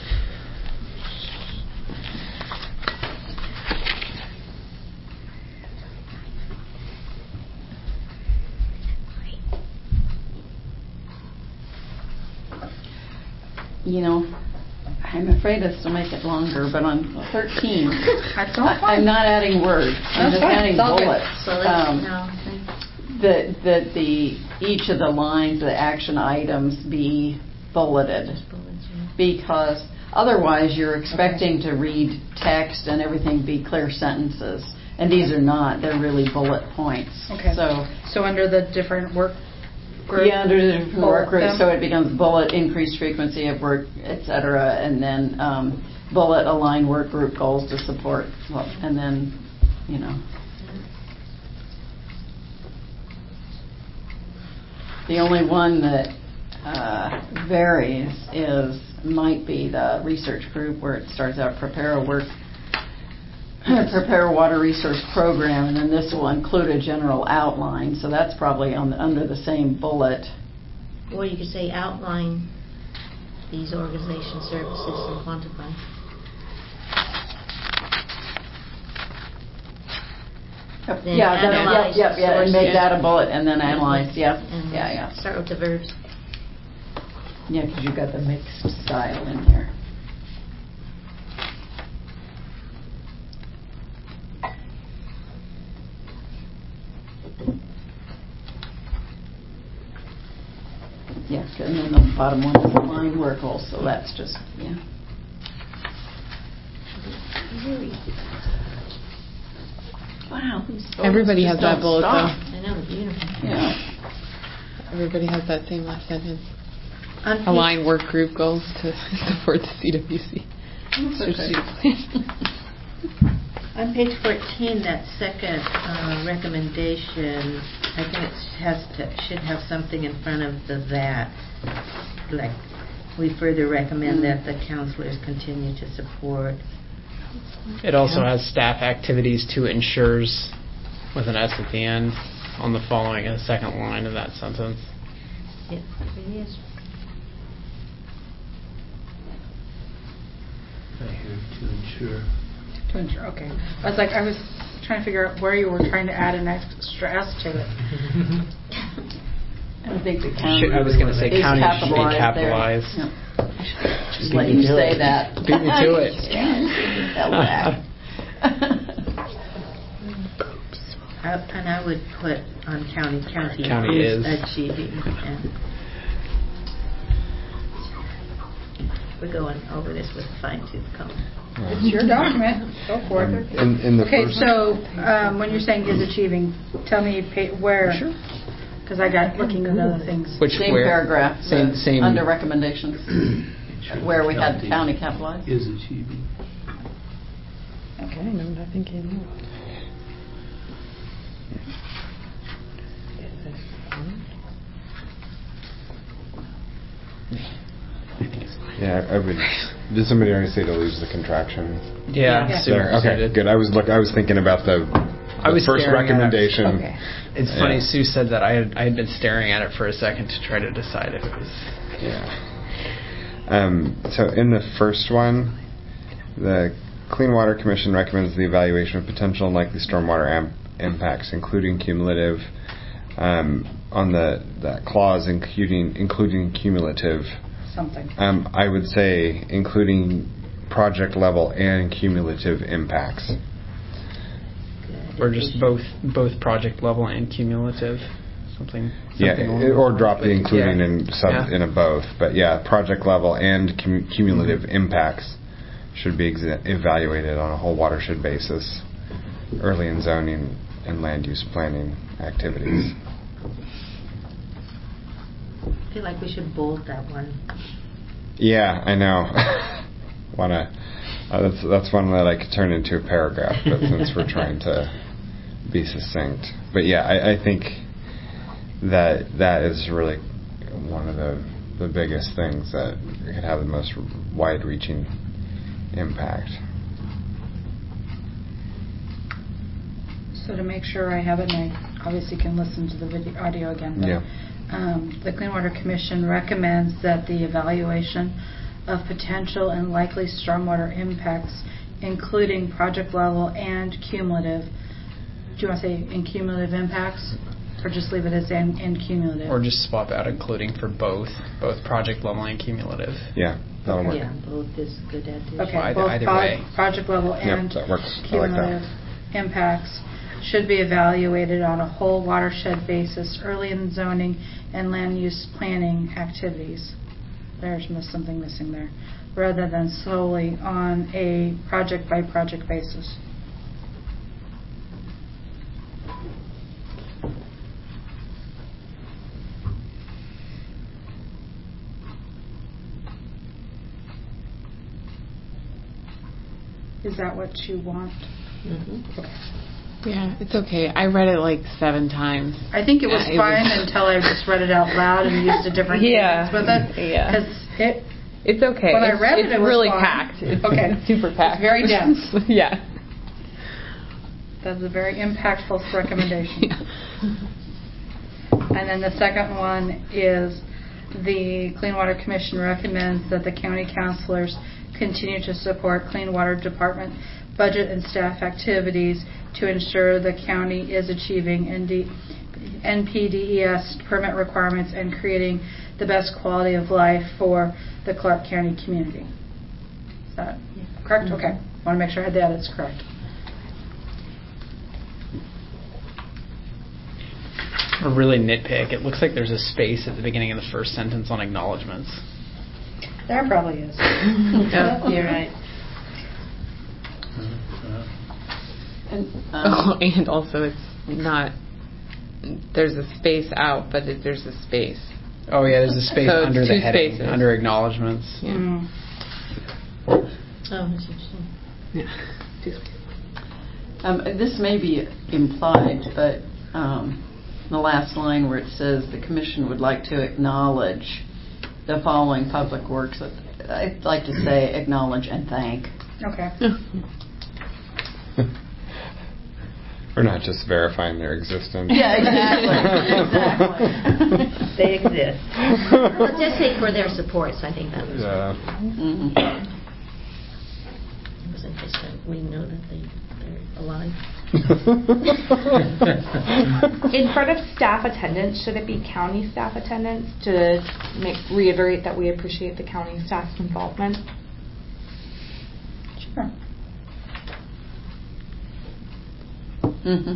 You know, I'm afraid this will make it longer, but on thirteen, That's all I- fine. I'm not adding words. I'm That's just fine. adding It's all good. bullets. So let's, Um, no, That, that the, each of the lines, the action items be bulleted. Because otherwise you're expecting to read text and everything be clear sentences. And these are not, they're really bullet points. Okay. So, So under the different work group. yeah, under the different bullet work groups, them. so it becomes bullet, increased frequency of work, et cetera, and then um, bullet, align work group goals to support, well, and then, you know. The only one that uh, varies is, might be the research group where it starts out prepare a work, prepare a water resource program, and then this will include a general outline. So that's probably on the, under the same bullet. or you could say outline these organization services and quantify. Yep. Then Yeah, that, analyze yep, yep, yeah, and make sources. that a bullet, and then analyze. Yep, And yeah, yeah. Start with the verbs. Yeah, because you've got the mixed style in here. Yeah, and then the bottom one is line work also. That's just, yeah. Wow. these Everybody bullets has just that don't bullet, stop. though. I know, they're beautiful. Yeah. Everybody has that same last sentence. On page- Align work group goals to support the C W C. Strategic plan. On page fourteen, that second uh, recommendation, I think it has to, should have something in front of the that, like, we further recommend Mm. that the counselors continue to support. It also has staff activities to ensures with an S at the end on the following and second line of that sentence. Yeah, it is. I hear to ensure. To ensure, okay. I was like, I was trying to figure out where you were trying to add an extra S to it. I think the county Should- I was going to say is county should be capitalized capitalized. there. Yep. Just Beat let me you to say it. that. Beat me to it. Yeah, that whack. I- And I would put on county, county, County is. achieving. And we're going over this with a fine tooth comb. It's your document. Go for Um, it. in, in the Okay, first, so um, when you're saying is achieving, tell me pa- where. Sure. Because I got looking at other things. Which Same where? paragraph, Same the- same. under recommendations, where we had county capitalized. Is achieving. Okay, no, nothing came out. yeah, I would Did somebody already say to lose the contraction? Yeah, There. Sue Okay, did. good. I was look. I was thinking about the, I the was first staring at it. recommendation. Okay. It's Yeah. funny, Sue said that. I had, I had been staring at it for a second to try to decide if it was... Yeah. Um, so in the first one, the Clean Water Commission recommends the evaluation of potential and likely stormwater am- impacts, including cumulative, um, on the that clause, including including cumulative. Something. Um, I would say including project level and cumulative impacts. Or just both both project level and cumulative. Something. Yeah, something along it- those or lines, drop the but- including yeah. in sub Yeah. in a both. But yeah, project level and cum- cumulative impacts should be exa- evaluated on a whole watershed basis early in zoning and land use planning activities. I feel like we should bold that one. Yeah, I know. Wanna uh, that's that's one that I could turn into a paragraph, but since we're trying to be succinct, but yeah, I, I think that that is really one of the the biggest things that could have the most wide-reaching impact. So to make sure I have it, and I obviously can listen to the video, audio again, but Yeah. um, the Clean Water Commission recommends that the evaluation of potential and likely stormwater impacts, including project level and cumulative. Do you want to say in cumulative impacts, or just leave it as in, in cumulative? Or just swap out including for both, both project level and cumulative. Yeah, that'll work. Yeah, both is good addition. Okay, Either- both either pro- way. project level Yep, and that works. I like that. cumulative impacts should be evaluated on a whole watershed basis early in zoning and land use planning activities. There's miss- something missing there. Rather than solely on a project by project basis. Is that what you want? Mm-hmm. Okay. Yeah, it's okay. I read it like seven times. I think it was Yeah, it fine was- until I just read it out loud and used a different Yeah, cadence with it. yeah. Because it, It's okay. when I it's, read it, it's it was really fine. packed. It's Okay. super packed. It's very dense. yeah. That's a very impactful recommendation. And then the second one is the Clean Water Commission recommends that the county councilors continue to support Clean Water Department budget and staff activities to ensure the county is achieving N D N P D E S permit requirements and creating the best quality of life for the Clark County community. Is that correct? Mm-hmm. Okay. Want to make sure I had the edits correct. Or really nitpick. It looks like there's a space at the beginning of the first sentence on acknowledgements. There probably is. Oh, you're right. And, Oh, um, and also it's not. There's a space out, but it, there's a space. Oh yeah, there's a space So under the two heading, spaces. under acknowledgements. Yeah. Mm. Oh, that's interesting. Yeah. Um, this may be implied, but um, the last line where it says the commission would like to acknowledge the following public works, I'd like to say acknowledge and thank. Okay. We're not just verifying their existence. Yeah, exactly. exactly. They exist. Well, it does say for their supports. I think that was Yeah. Mm-hmm. it was interesting. We know that they they're alive. In front of staff attendance, should it be county staff attendance to make reiterate that we appreciate the county staff's involvement? Sure. Mm-hmm.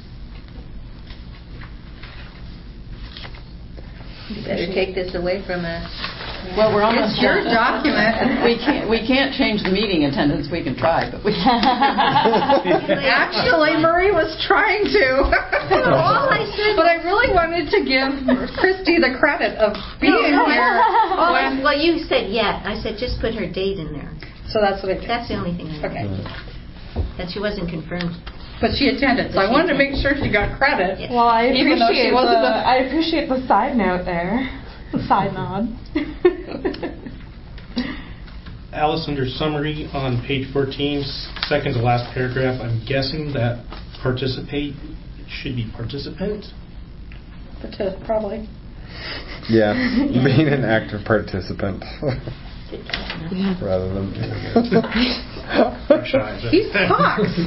You better take this away from us. Well, we're on It's your document. we can't we can't change the meeting attendance. We can try, but we. Actually, Marie was trying to. all I said but I really wanted to give Christy the credit of being no, no, here. All I- when- well, you said yeah. I said just put her date in there. so that's what I did. That's the only thing I Okay. That she wasn't confirmed. But she attended, so I wanted to make sure she got credit. Yeah. Well, I Even though she appreciate wasn't the, a- I appreciate the side note there, the side nod. Alice, under summary on page fourteen, second to last paragraph, I'm guessing that participate should be participant? Partic- Probably. Yeah, being an active participant. Rather than. He talks.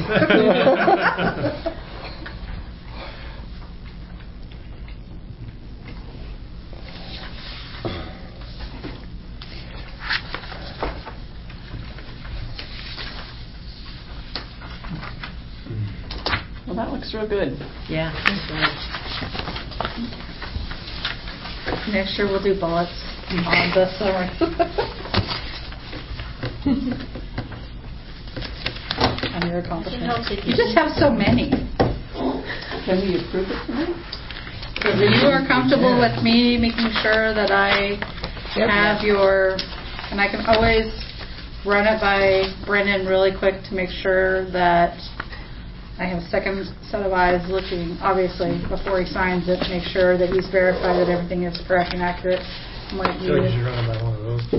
Well, that looks real good. Yeah. Next year we'll do bullets on the summary. On your accomplishments. You just have so many. Can we approve it tonight? If you are comfortable with me making sure that I have your, and I can always run it by Brendan really quick to make sure that I have a second set of eyes looking, obviously, before he signs it, to make sure that he's verified that everything is correct and accurate. I'm like, I feel like you should run it by one of those.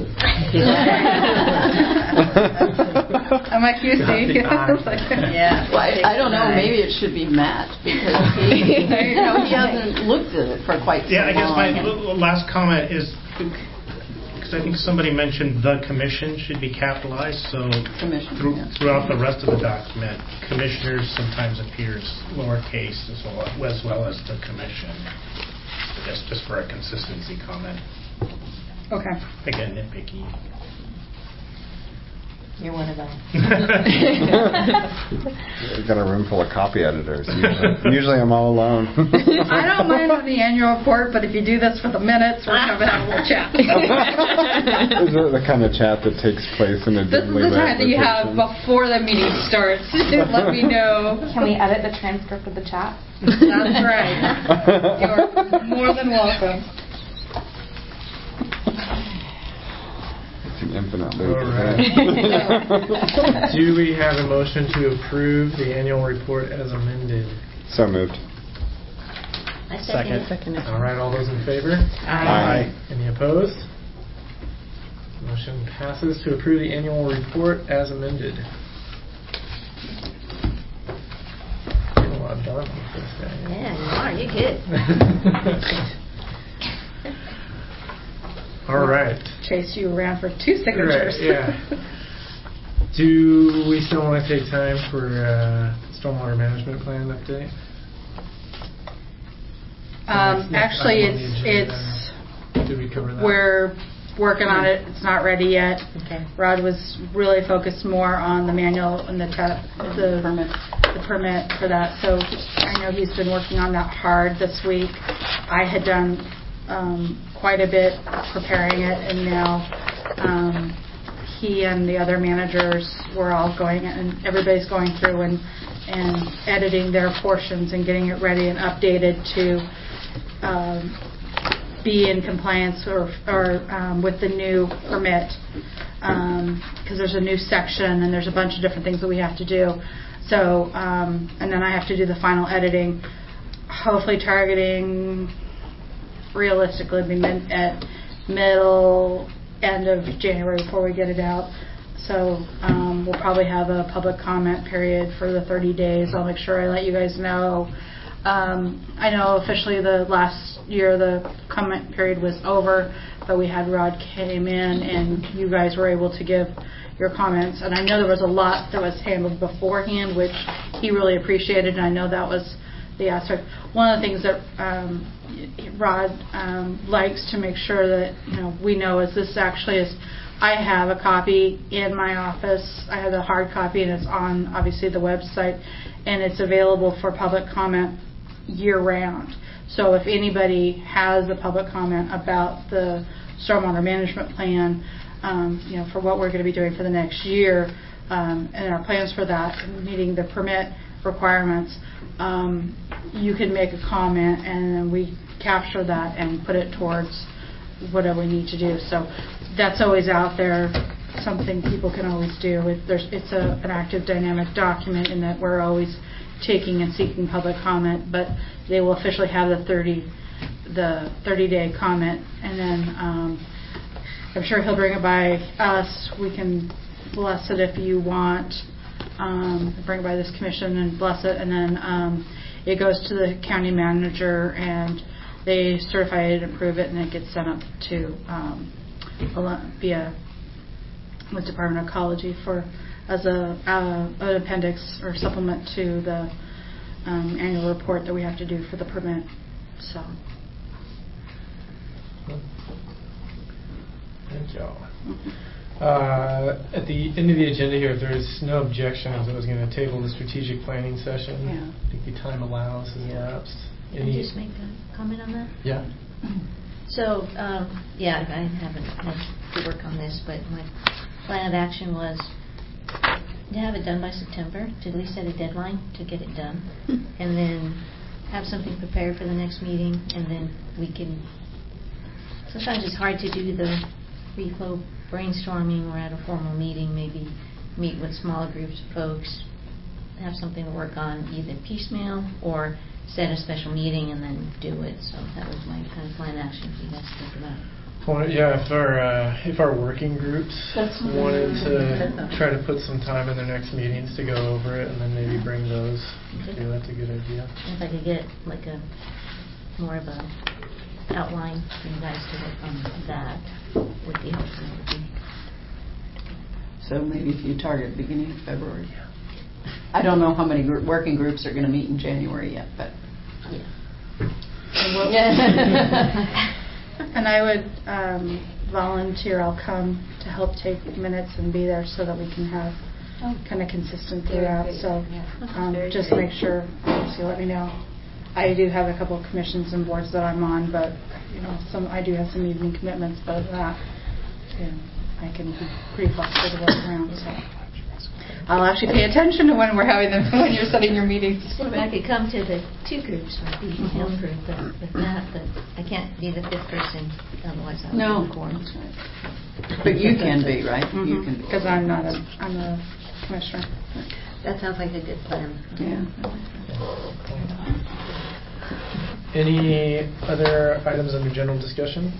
I'm like, you see? Yeah. Well, I, I don't know. Maybe it should be Matt because he, you know, he hasn't looked at it for quite so Yeah, I guess long. my l- last comment is, because I think somebody mentioned the commission should be capitalized, so Commission, through, yeah. throughout the rest of the document, commissioners sometimes appears lowercase as well as, well as the commission. So just, just for a consistency comment. Okay. Again, nitpicky. You're one of them. We've got a room full of copy editors. Usually, usually I'm all alone. I don't mind on the annual report, but if you do this for the minutes, we're going to have a little chat. Is it the kind of chat that takes place in a This is dimly the time that lit you have location? before the meeting starts. Let me know. Can we edit the transcript of the chat? That's right. You're more than welcome. It's an infinite loop. All isn't right. it? Do we have a motion to approve the annual report as amended? So moved. I second. Second. it. All right, all those in favor? Aye. Any opposed? Motion passes to approve the annual report as amended. Getting a lot done with this guy. Yeah, you are. You're good. All right. Chase you around for two signatures. Right, yeah. Do we still want to take time for uh, stormwater management plan update? Um, Next- next actually, item on the it's agenda. it's Did we cover that? we're working on it. It's not ready yet. Okay. Rod was really focused more on the manual and the te- the Permit. the permit for that. So I know he's been working on that hard this week. I had done um, quite a bit preparing it, and now um, he and the other managers were all going, and everybody's going through and and editing their portions and getting it ready and updated to um, be in compliance or, or um, with the new permit, because um, there's a new section and there's a bunch of different things that we have to do. So, um, and then I have to do the final editing, hopefully targeting realistically be mid- at middle, end of January before we get it out. So um, we'll probably have a public comment period for the thirty days. I'll make sure I let you guys know. Um, I know officially the last year the comment period was over, but we had Rod came in and you guys were able to give your comments. And I know there was a lot that was handled beforehand, which he really appreciated, and I know that was the aspect. One of the things that um, Rod um, likes to make sure that you know we know is this actually is. I have a copy in my office. I have the hard copy, and it's on obviously the website, and it's available for public comment year-round. So if anybody has a public comment about the stormwater management plan, um, you know, for what we're going to be doing for the next year, um, and our plans for that, and meeting the permit requirements, um, you can make a comment, and then we capture that and put it towards whatever we need to do. So that's always out there, something people can always do. It, there's, it's a, an active dynamic document in that we're always taking and seeking public comment, but they will officially have the thirty the thirty day comment, and then um, I'm sure he'll bring it by us. We can bless it if you want. Um, bring it by this commission and bless it, and then um, it goes to the county manager, and they certify it and approve it, and it gets sent up to um, via the Department of Ecology for as a uh, an appendix or supplement to the um, annual report that we have to do for the permit. So. Thank y'all. Uh, at the end of the agenda here, if there's no objections, I was going to table the strategic planning session. Yeah. I think the time allows has Yeah. elapsed. Can I just make a comment on that? Yeah. So, um, yeah, I haven't had to work on this, but my plan of action was to have it done by September, to at least set a deadline to get it done, and then have something prepared for the next meeting, and then we can. Sometimes it's hard to do the free flow brainstorming or at a formal meeting, maybe meet with smaller groups of folks, have something to work on either piecemeal or set a special meeting and then do it. So that was my kind of plan of action for you guys to think about. Well, yeah, if our uh, if our working groups That's wanted to That's try to put some time in their next meetings to go over it and then maybe bring those, Okay. yeah, that's a good idea. If I could get like a more of a outline for you guys to work on that would be helpful. Would be. So maybe if you target beginning of February. I don't know how many gr- working groups are going to meet in January yet, but yeah. And I would um, volunteer. I'll come to help take minutes and be there so that we can have Oh. kind of consistent Very throughout. great. So Yeah. um, Very just great. make sure. Um, so let me know. I do have a couple of commissions and boards that I'm on, but you know, some I do have some evening commitments. But other than that, you know, I can be pretty flexible to work around. So I'll actually pay attention to when we're having them when you're setting your meetings. Well, I mean, I could come to the two groups, like the help group, but with that, but I can't be the fifth person, otherwise I'll No. be quorum. but you can be, right? Mm-hmm. You can be. Because I'm not a I'm a commissioner. That sounds like a good plan. Yeah. Any other items under general discussion?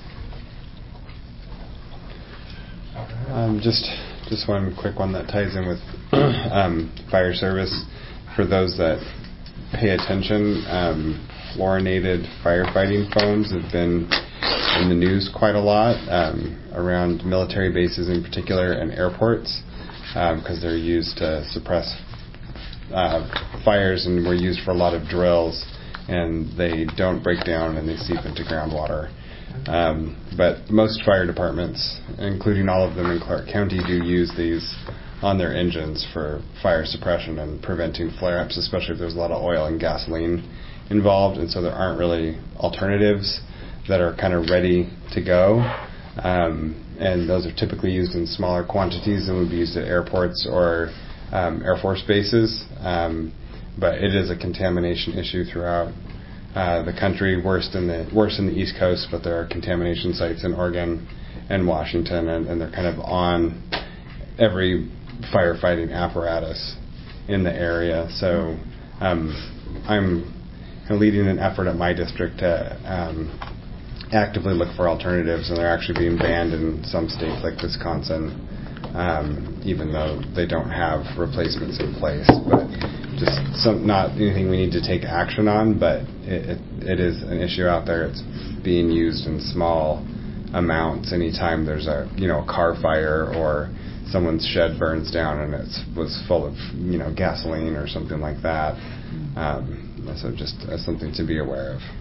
Um, just just one quick one that ties in with um, fire service. For those that pay attention, um, fluorinated firefighting foams have been in the news quite a lot um, around military bases in particular and airports because um, they're used to suppress uh, fires and were used for a lot of drills, and they don't break down and they seep into groundwater. Um, but most fire departments, including all of them in Clark County, do use these on their engines for fire suppression and preventing flare-ups, especially if there's a lot of oil and gasoline involved, and so there aren't really alternatives that are kind of ready to go. Um, and those are typically used in smaller quantities and would be used at airports or um, Air Force bases. Um, but it is a contamination issue throughout Uh, the country, worst in the worst in the East Coast, but there are contamination sites in Oregon and Washington, and, and they're kind of on every firefighting apparatus in the area. So um, I'm kind of leading an effort at my district to um, actively look for alternatives, and they're actually being banned in some states like Wisconsin, um, even though they don't have replacements in place. But just some, not anything we need to take action on, but it, it, it is an issue out there. It's being used in small amounts. Anytime there's a you know a car fire or someone's shed burns down and it was full of you know gasoline or something like that. Um, so just uh, something to be aware of.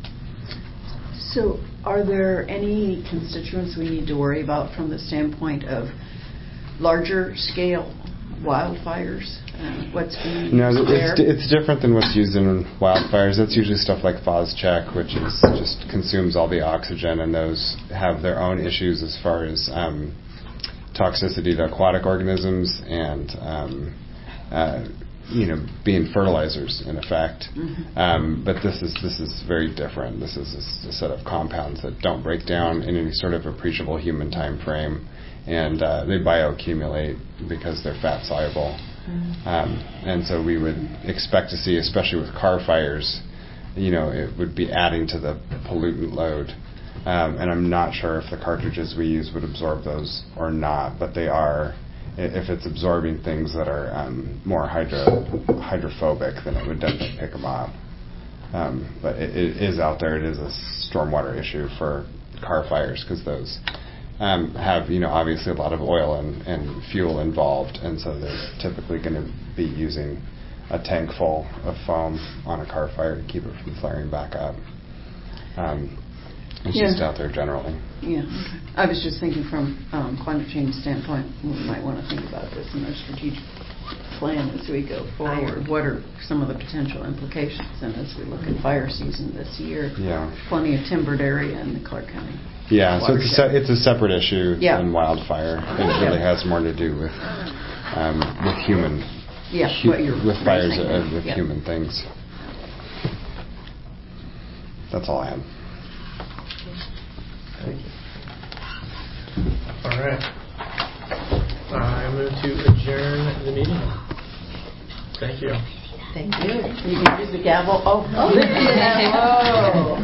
So, are there any constituents we need to worry about from the standpoint of larger scale wildfires? Uh, what's being No, used there? it's, it's different than what's used in wildfires. That's usually stuff like Phos-Chek, which is just consumes all the oxygen, and those have their own issues as far as um, toxicity to aquatic organisms and um, uh, you know being fertilizers in effect. Mm-hmm. Um, but this is this is very different. This is a, a set of compounds that don't break down in any sort of appreciable human time frame, and uh, they bioaccumulate because they're fat soluble. Um, and so we would expect to see, especially with car fires, you know, it would be adding to the pollutant load Um, and I'm not sure if the cartridges we use would absorb those or not, but they are. If it's absorbing things that are um, more hydro, hydrophobic, then it would definitely pick them up. Um, but it, it is out there. It is a stormwater issue for car fires because those um, have, you know, obviously a lot of oil and, and fuel involved, and so they're typically going to be using a tank full of foam on a car fire to keep it from flaring back up. Um, it's Yeah. just out there generally. Yeah, okay. I was just thinking from um, climate change standpoint, we might want to think about this in our strategic plan as we go forward. What are some of the potential implications? And as we look at fire season this year, Yeah. plenty of timbered area in the Clark County. Yeah, so it's a, watershed. se- it's a separate issue Yeah. than wildfire. It really has more to do with um, with human Yeah, hu- what you're with fires raising, uh, with yeah. human things. That's all I have. All right. Uh, I move to adjourn the meeting. Thank you. Thank you. You can use the gavel. Oh, Oh, yeah. Whoa.